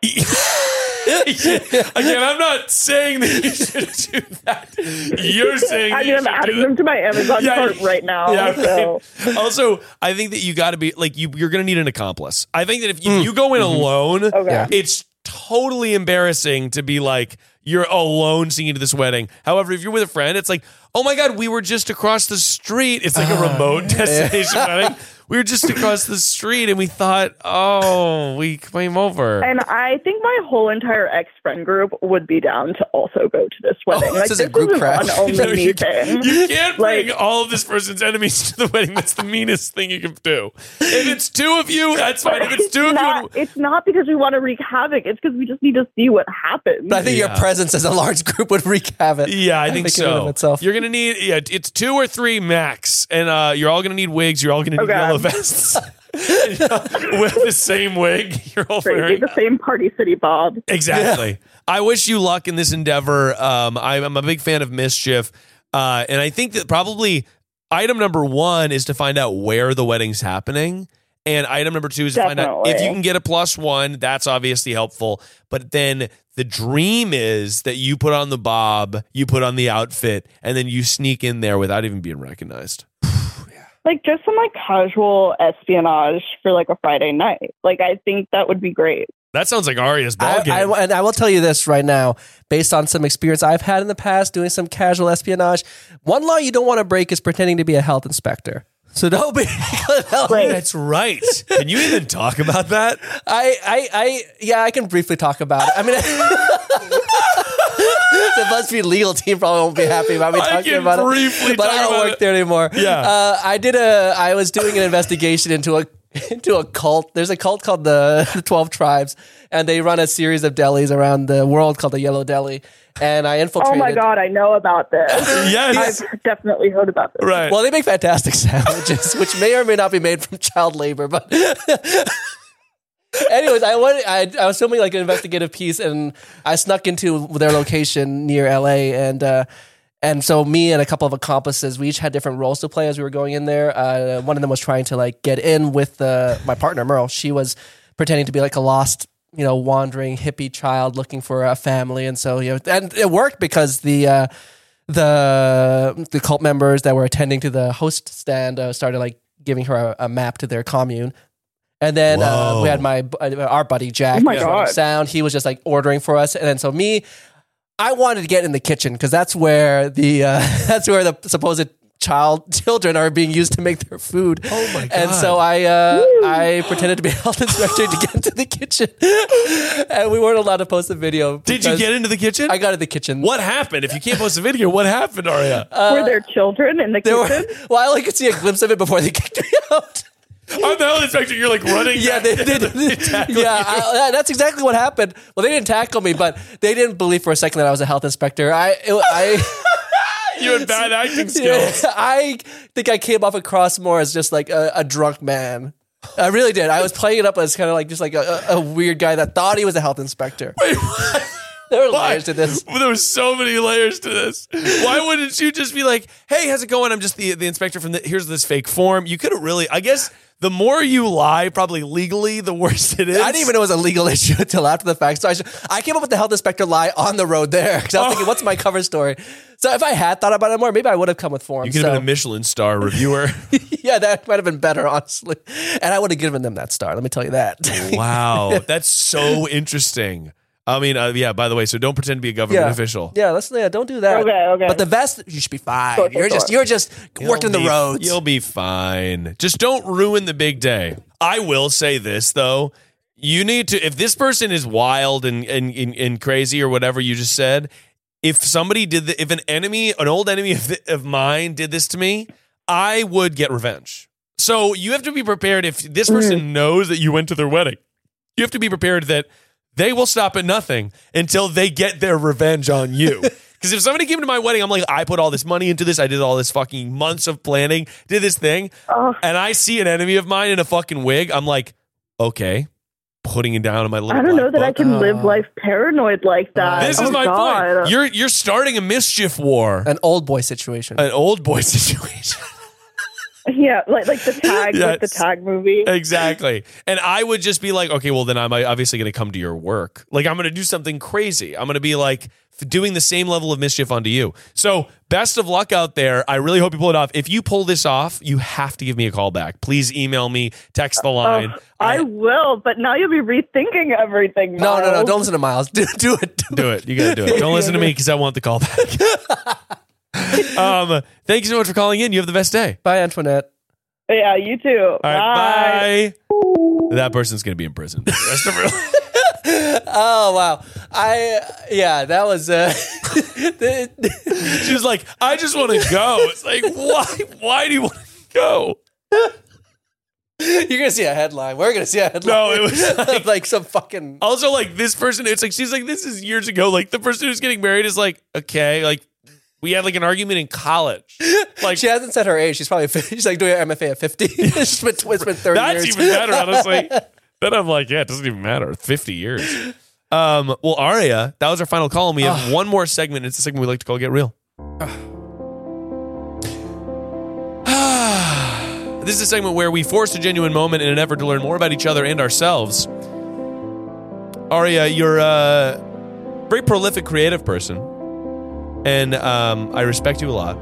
Again, I'm not saying that you should do that. You're saying I that mean, you I'm should adding do them to my Amazon Yeah, cart right now. Yeah, so. right. Also, I think that you got to be like you. You're going to need an accomplice. I think that if you, you go in alone, Okay. Yeah. it's totally embarrassing to be like you're alone singing to this wedding. However, if you're with a friend, it's like, oh my god, we were just across the street. It's like a remote destination wedding. We were just across the street, and we thought, oh, we came over. And I think my whole entire ex friend group would be down to also go to this wedding. Oh, like this is a this group isn't crash. an only No, me you, thing. you can't bring Like- all of this person's enemies to the wedding. That's the meanest thing you can do. If it's two of you, that's fine. If it's two of not, you, it's not because we want to wreak havoc. It's because we just need to see what happens. But I think Yeah. your presence as a large group would wreak havoc. yeah, I think Think in and of so. itself. You're gonna need yeah, it's two or three max, and uh, you're all gonna need wigs. You're all gonna need Okay. yellow vests with the same wig. You're all Crazy. wearing The same Party City Bob. exactly. I wish you luck in this endeavor. Um, I'm, I'm a big fan of Mischief, uh, and I think that probably item number one is to find out where the wedding's happening. And item number two is to find out if Definitely. you can get a plus one. That's obviously helpful. But then the dream is that you put on the bob, you put on the outfit, and then you sneak in there without even being recognized. Like just some like casual espionage for like a Friday night. Like I think that would be great. That sounds like Arya's I, ballgame. I, and I will tell you this right now, based on some experience I've had in the past doing some casual espionage, one law you don't want to break is pretending to be a health inspector. So don't be. Right. That's right. Can you even talk about that? I, I, I, yeah, I can briefly talk about it. I mean, the BuzzFeed legal team probably won't be happy about me I talking can about briefly it, but talk I don't about work it. there anymore. Yeah. uh, I did a. I was doing an investigation into a into a cult. There's a cult called the the Twelve Tribes, and they run a series of delis around the world called the Yellow Deli. And I Oh infiltrated. my god, I know about this. Yes. I've definitely heard about this. Right. Well, they make fantastic sandwiches, which may or may not be made from child labor, but. Anyways, I went. I, I was filming like an investigative piece, and I snuck into their location near L A, and uh, and so me and a couple of accomplices, we each had different roles to play as we were going in there. Uh, one of them was trying to like get in with uh, my partner Merle. She was pretending to be like a lost, you know, wandering hippie child looking for a family, and so you know, and it worked because the. Uh, the the cult members that were attending to the host stand uh, started like giving her a, a map to their commune. And then uh, we had my uh, our buddy Jack, Oh my God. sound. He was just like ordering for us, and then so me, I wanted to get in the kitchen because that's where the uh, that's where the supposed child children are being used to make their food. Oh my God. And so I uh, I pretended to be a health inspector to get into the kitchen, and we weren't allowed to post a video. Did you get into the kitchen? I got in the kitchen. What happened? If you can't post a video, what happened, Aria? Uh, Were there children in the There kitchen? were, well, I only could see a glimpse of it before they kicked me out. I'm the health inspector. You're like running. Yeah, they, they, they, yeah, I, that's exactly what happened. Well, they didn't tackle me, but they didn't believe for a second that I was a health inspector. I, it, I, you had bad acting skills. Yeah, I think I came off across more as just like a, a drunk man. I really did. I was playing it up as kind of like just like a, a, a weird guy that thought he was a health inspector. Wait, what? There were Why? layers to this. There were so many layers to this. Why wouldn't you just be like, "Hey, how's it going? I'm just the the inspector from the. Here's this fake form." You could have really. I guess the more you lie, probably legally, the worse it is. I didn't even know it was a legal issue until after the fact. So I, should, I came up with the health inspector lie on the road there because I was Oh. thinking, what's my cover story? So if I had thought about it more, maybe I would have come with forms. You could so. have been a Michelin star reviewer. Yeah, that might have been better, honestly. And I would have given them that star. Let me tell you that. Wow, that's so interesting. I mean, uh, yeah. By the way, so don't pretend to be a government Yeah. official. Yeah, let's yeah, don't do that. Okay, okay. But the vest, you should be fine. Sure, sure, you're just sure. you're just You'll working the be- roads. You'll be fine. Just don't ruin the big day. I will say this though. You need to, if this person is wild and and, and, and crazy or whatever you just said, if somebody did the, if an enemy, an old enemy of, the, of mine did this to me, I would get revenge. So you have to be prepared if this person Mm-hmm. knows that you went to their wedding. You have to be prepared that they will stop at nothing until they get their revenge on you. Because if somebody came to my wedding, I'm like, I put all this money into this. I did all this fucking months of planning, did this thing. Oh. And I see an enemy of mine in a fucking wig. I'm like, okay, putting it down in my little I don't know black that I book. can live life paranoid like that. This oh is my God. point. You're, you're starting a mischief war. An old boy situation. An old boy situation. Yeah, like like the tag, like the Yes. tag movie. Exactly. And I would just be like, okay, well, then I'm obviously going to come to your work. Like, I'm going to do something crazy. I'm going to be like doing the same level of mischief onto you. So, best of luck out there. I really hope you pull it off. If you pull this off, you have to give me a call back. Please email me, text the line. Oh, I will, but now you'll be rethinking everything. No, no, no. Miles. Don't listen to Miles. Do, do it. Do, Do it. You got to do it. Don't listen to me because I want the call back. um, thank you so much for calling in. You have the best day. Bye, Antoinette. Yeah, you too. All right, bye. That person's going to be in prison. for the rest of her life. Oh wow. I yeah, that was uh She was like, I just want to go. It's like, why? Why do you want to go? You're gonna see a headline. We're gonna see a headline. No, it was like, like some fucking also like this person. It's like she's like, this is years ago. Like the person who's getting married is like, okay, like we had like an argument in college. Like she hasn't said her age. She's probably she's like doing her M F A at fifty. It's been, it's been thirty that's years. even better, honestly. Then I'm like, yeah, it doesn't even matter. fifty years. Um, well, Aria, that was our final call, and we have one more segment. It's a segment we like to call Get Real. This is a segment where we force a genuine moment in an effort to learn more about each other and ourselves. Aria, you're a very prolific creative person, and um, I respect you a lot.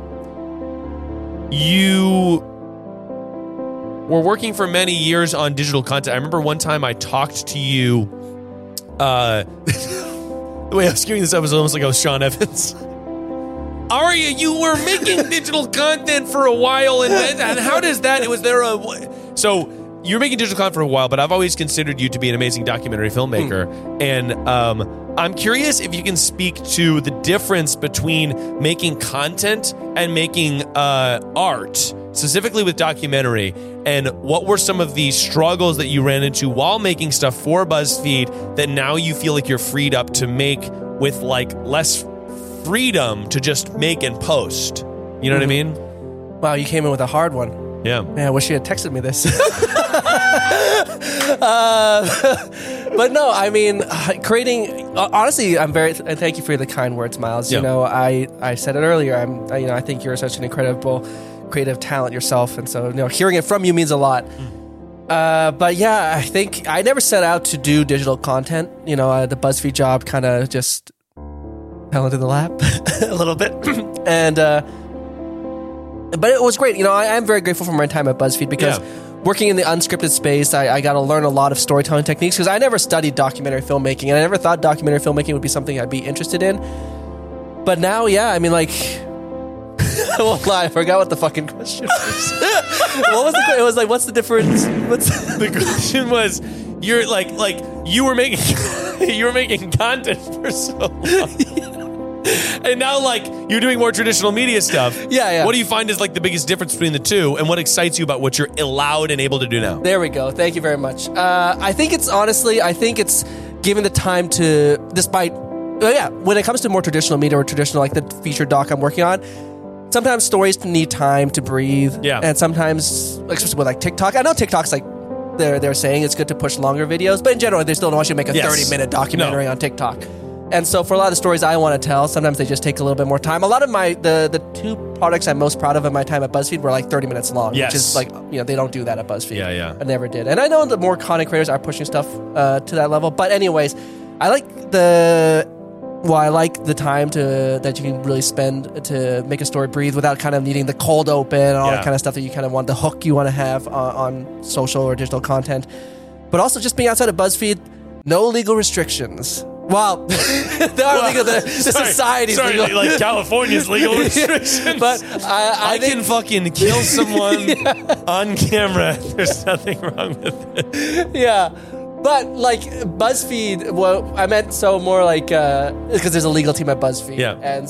You were working for many years on digital content. I remember one time I talked to you. Uh, the way I was skewing this up was almost like I was Sean Evans. Aria, you were making digital content for a while, and, and how does that? Was there a so you're making digital content for a while, but I've always considered you to be an amazing documentary filmmaker, mm. and um, I'm curious if you can speak to the difference between making content and making uh, art, specifically with documentary, and what were some of the struggles that you ran into while making stuff for BuzzFeed that now you feel like you're freed up to make with like less freedom to just make and post. You know what I mean? Wow, you came in with a hard one. Yeah. Man, I wish you had texted me this. uh, but no, I mean, uh, creating. Uh, honestly, I'm very. And thank you for the kind words, Miles. Yeah. You know, I I said it earlier. I'm. I, you know, I think you're such an incredible creative talent yourself, and so you know, hearing it from you means a lot. Mm. Uh, but yeah, I think I never set out to do digital content. You know, uh, the BuzzFeed job kind of just fell into the lap a little bit. and, uh, but it was great. You know, I am very grateful for my time at BuzzFeed because yeah. working in the unscripted space, I, I got to learn a lot of storytelling techniques because I never studied documentary filmmaking and I never thought documentary filmmaking would be something I'd be interested in. But now, yeah, I mean, like, I won't lie, I forgot what the fucking question was. What was the question? It was like, what's the difference? What's the question was, you're like, like you were making, you were making content for so long, and now like you're doing more traditional media stuff. Yeah, yeah. What do you find is like the biggest difference between the two, and what excites you about what you're allowed and able to do now? There we go. Thank you very much. Uh, I think it's honestly, I think it's given the time to, despite, uh, yeah, when it comes to more traditional media or traditional like the feature doc I'm working on. Sometimes stories need time to breathe. Yeah. And sometimes, like, especially with like TikTok, I know TikTok's like, they're, they're saying it's good to push longer videos, but in general, they still don't want you to make a yes. thirty minute documentary no. on TikTok. And so for a lot of the stories I want to tell, sometimes they just take a little bit more time. A lot of my, the, the two products I'm most proud of in my time at BuzzFeed were like thirty minutes long, yes. which is like, you know, they don't do that at BuzzFeed. Yeah, yeah. I never did. And I know the more content creators are pushing stuff uh, to that level. But anyways, I like the... Well, I like the time to that you can really spend to make a story breathe without kind of needing the cold open and all yeah. that kind of stuff that you kind of want, the hook you want to have on, on social or digital content. But also just being outside of BuzzFeed, no legal restrictions. Well, there are well, legal, the, the sorry, society's sorry, legal. Like California's legal restrictions. But I, I, I think, can fucking kill someone yeah. on camera. There's nothing wrong with it. Yeah. But like BuzzFeed, well, I meant so more like because uh, there's a legal team at BuzzFeed, yeah, and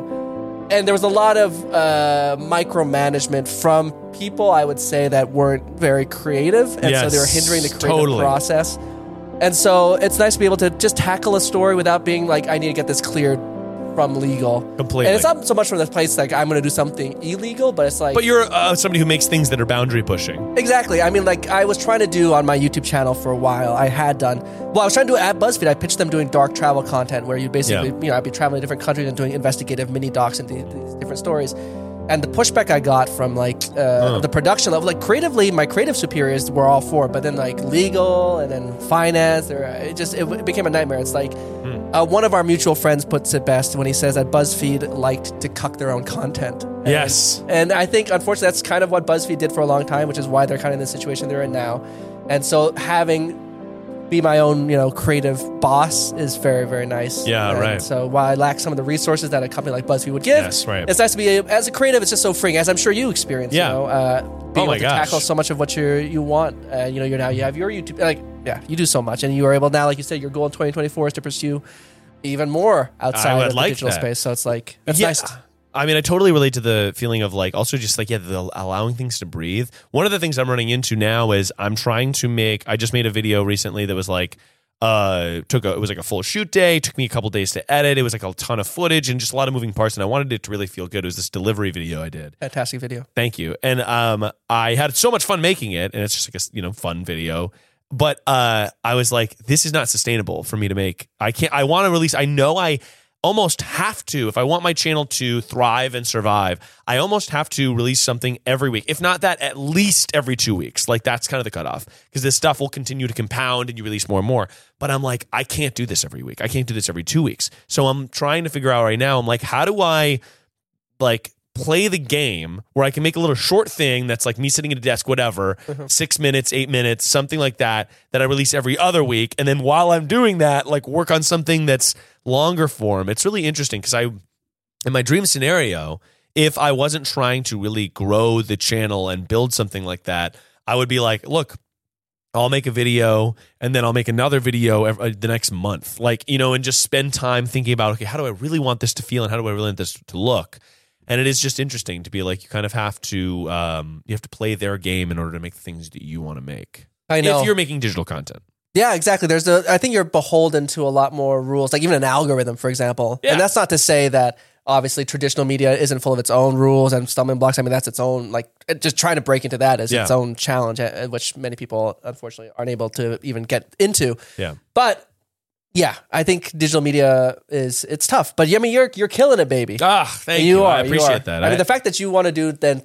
so and there was a lot of uh, micromanagement from people I would say that weren't very creative, and yes, so they were hindering the creative totally. process. And so it's nice to be able to just tackle a story without being like, I need to get this cleared from legal. Completely. And it's not so much from this place like I'm going to do something illegal, but it's like... But you're uh, somebody who makes things that are boundary pushing. Exactly. I mean, like I was trying to do on my YouTube channel for a while. I had done... Well, I was trying to do it at BuzzFeed. I pitched them doing dark travel content where you basically, yeah. you know, I'd be traveling to different countries and doing investigative mini docs into these different stories. And the pushback I got from like uh, uh. the production level, like creatively, my creative superiors were all for it, but then like legal and then finance, or it just it, it became a nightmare. It's like mm. uh, one of our mutual friends puts it best when he says that BuzzFeed liked to cuck their own content. And, yes, and I think unfortunately that's kind of what BuzzFeed did for a long time, which is why they're kind of in the situation they're in now. And so having be my own, you know, creative boss is very, very nice. Yeah, and right. So while I lack some of the resources that a company like BuzzFeed would give, yes, right. it's nice to be a, as a creative. It's just so freeing, as I'm sure you experience. Yeah. You know, uh, being oh my able to gosh. tackle so much of what you you want. Uh, you know, you're now you have your YouTube. Like, yeah, you do so much, and you are able now, like you said, your goal in twenty twenty-four is to pursue even more outside of the like digital that. space. So it's like that's yeah. nice. To, I mean, I totally relate to the feeling of like also just like, yeah, the allowing things to breathe. One of the things I'm running into now is I'm trying to make, I just made a video recently that was like, uh, took a, it was like a full shoot day, took me a couple days to edit. It was like a ton of footage and just a lot of moving parts. And I wanted it to really feel good. It was this delivery video I did. Fantastic video. Thank you. And um, I had so much fun making it, and it's just like a, you know, fun video. But uh, I was like, this is not sustainable for me to make. I can't, I want to release, I know I almost have to, if I want my channel to thrive and survive, I almost have to release something every week. If not that, at least every two weeks. Like that's kind of the cutoff, because this stuff will continue to compound and you release more and more. But I'm like, I can't do this every week. I can't do this every two weeks. So I'm trying to figure out right now, I'm like, how do I like play the game where I can make a little short thing that's like me sitting at a desk, whatever, mm-hmm. six minutes, eight minutes, something like that, that I release every other week. And then while I'm doing that, like work on something that's longer form. It's really interesting because I, in my dream scenario, if I wasn't trying to really grow the channel and build something like that, I would be like, look, I'll make a video and then I'll make another video every, the next month. Like, you know, and just spend time thinking about, okay, how do I really want this to feel and how do I really want this to look? And it is just interesting to be like, you kind of have to, um, you have to play their game in order to make the things that you want to make. I know. If you're making digital content. Yeah, exactly. There's a, I think you're beholden to a lot more rules, like even an algorithm, for example. Yeah. And that's not to say that obviously traditional media isn't full of its own rules and stumbling blocks. I mean, that's its own, like just trying to break into that is yeah. its own challenge, which many people unfortunately aren't able to even get into. Yeah. But yeah, I think digital media is, it's tough, but I mean, you're, you're killing it, baby. Ah, thank you. you. Are, I appreciate you that. I, I I mean, the fact that you want to do then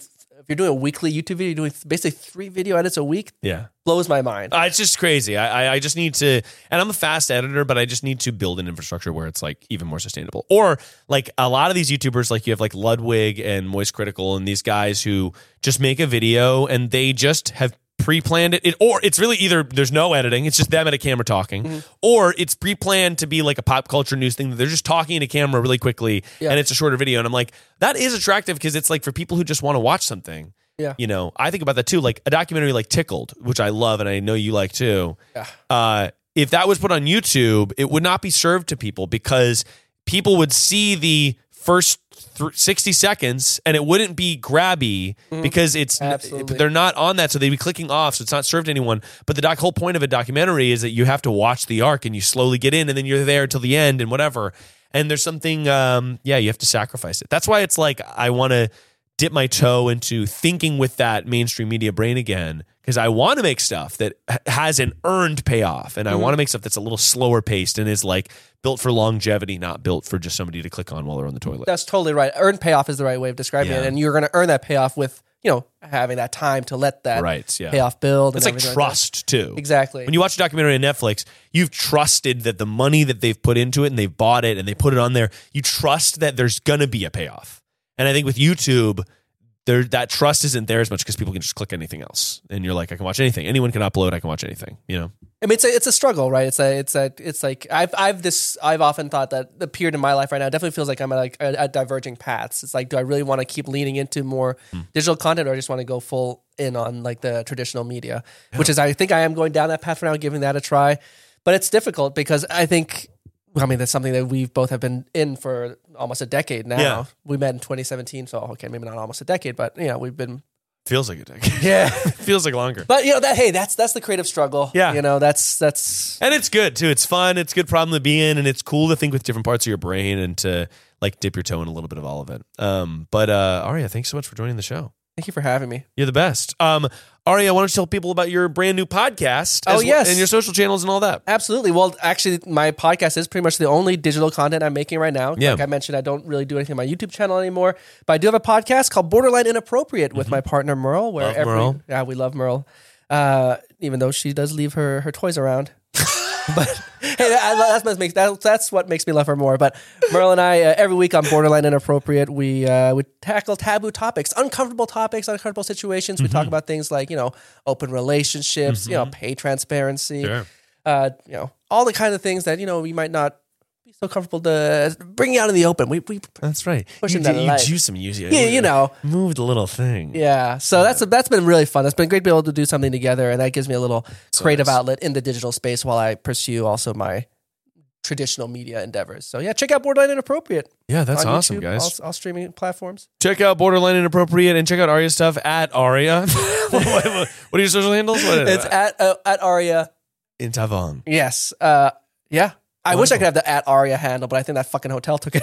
you're doing a weekly YouTube video, you're doing basically three video edits a week. Yeah. Blows my mind. Uh, it's just crazy. I, I I just need to, and I'm a fast editor, but I just need to build an infrastructure where it's like even more sustainable. Or like a lot of these YouTubers, like you have like Ludwig and Moist Critical and these guys who just make a video and they just have pre-planned it. it or it's really either there's no editing, it's just them at a camera talking, mm-hmm. or it's pre-planned to be like a pop culture news thing that they're just talking in a camera really quickly, yeah. and it's a shorter video. And I'm like, that is attractive because it's like for people who just want to watch something. Yeah. You know, I think about that too. Like a documentary like Tickled, which I love and I know you like too. Yeah. Uh, if that was put on YouTube, it would not be served to people because people would see the first th- sixty seconds and it wouldn't be grabby mm-hmm. because it's Absolutely. they're not on that, so they'd be clicking off, so it's not served to anyone. But the doc, whole point of a documentary is that you have to watch the arc and you slowly get in and then you're there till the end and whatever. And there's something, um, yeah, you have to sacrifice it. That's why it's like I want to dip my toe into thinking with that mainstream media brain again, because I want to make stuff that has an earned payoff, and I mm-hmm. want to make stuff that's a little slower paced and is like built for longevity, not built for just somebody to click on while they're on the toilet. That's totally right. Earned payoff is the right way of describing yeah. it, and you're going to earn that payoff with, you know, having that time to let that right, yeah. payoff build. It's and like trust like too. Exactly. When you watch a documentary on Netflix, you've trusted that the money that they've put into it and they've bought it and they put it on there, you trust that there's going to be a payoff. And I think with YouTube, there, that trust isn't there as much because people can just click anything else, and you're like, I can watch anything. Anyone can upload. I can watch anything. You know. I mean, it's a, it's a struggle, right? It's a, it's a, it's like I've, I've this, I've often thought that the period in my life right now definitely feels like I'm at like at, at diverging paths. It's like, do I really want to keep leaning into more mm. digital content, or I just want to go full in on like the traditional media, yeah. which is, I think I am going down that path for now, giving that a try, but it's difficult because I think, I mean, that's something that we've both have been in for almost a decade now. Yeah. We met in twenty seventeen, so okay, maybe not almost a decade, but you know, we've been. Feels like a decade. Yeah. Feels like longer. But you know that hey, that's that's the creative struggle. Yeah. You know, that's that's And it's good too. It's fun. It's a good problem to be in, and it's cool to think with different parts of your brain and to like dip your toe in a little bit of all of it. Um, but uh Aria, thanks so much for joining the show. Thank you for having me. You're the best. Um, Aria, why don't you tell people about your brand new podcast? Oh, as yes. well, and your social channels and all that. Absolutely. Well, actually, my podcast is pretty much the only digital content I'm making right now. Yeah. Like I mentioned, I don't really do anything on my YouTube channel anymore, but I do have a podcast called Borderline Inappropriate with mm-hmm. my partner Merle. Where love every, Merle. Yeah, we love Merle. Uh, even though she does leave her, her toys around. But hey, that, that's, what makes, that, that's what makes me love her more. But Merle and I, uh, every week on Borderline Inappropriate, we uh, we tackle taboo topics, uncomfortable topics, uncomfortable situations. Mm-hmm. We talk about things like, you know, open relationships, mm-hmm. you know, pay transparency, sure. uh, you know, all the kind of things that, you know, we might not be so comfortable to bring out in the open. We we That's right. Pushing you that do, you light. juice them, use it. Yeah, you know, move the little thing. Yeah, so that's that's been really fun. It's been great to be able to do something together, and that gives me a little So creative nice. outlet in the digital space while I pursue also my traditional media endeavors. So yeah, check out Borderline Inappropriate. Yeah, that's on awesome, YouTube, guys. All, all streaming platforms. Check out Borderline Inappropriate and check out Aria's stuff at Aria. what, what, what are your social handles? What It's at uh, at Aria in Tavon. Yes. Uh, yeah. I Wonderful. wish I could have the at Aria handle, but I think that fucking hotel took it.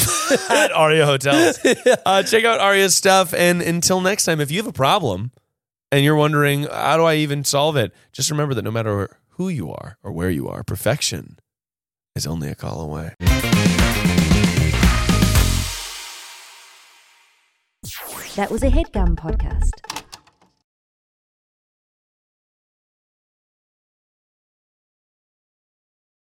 At Aria Hotels. uh, check out Aria's stuff. And until next time, if you have a problem and you're wondering, how do I even solve it? Just remember that no matter who you are or where you are, perfection is only a call away. That was a HeadGum podcast.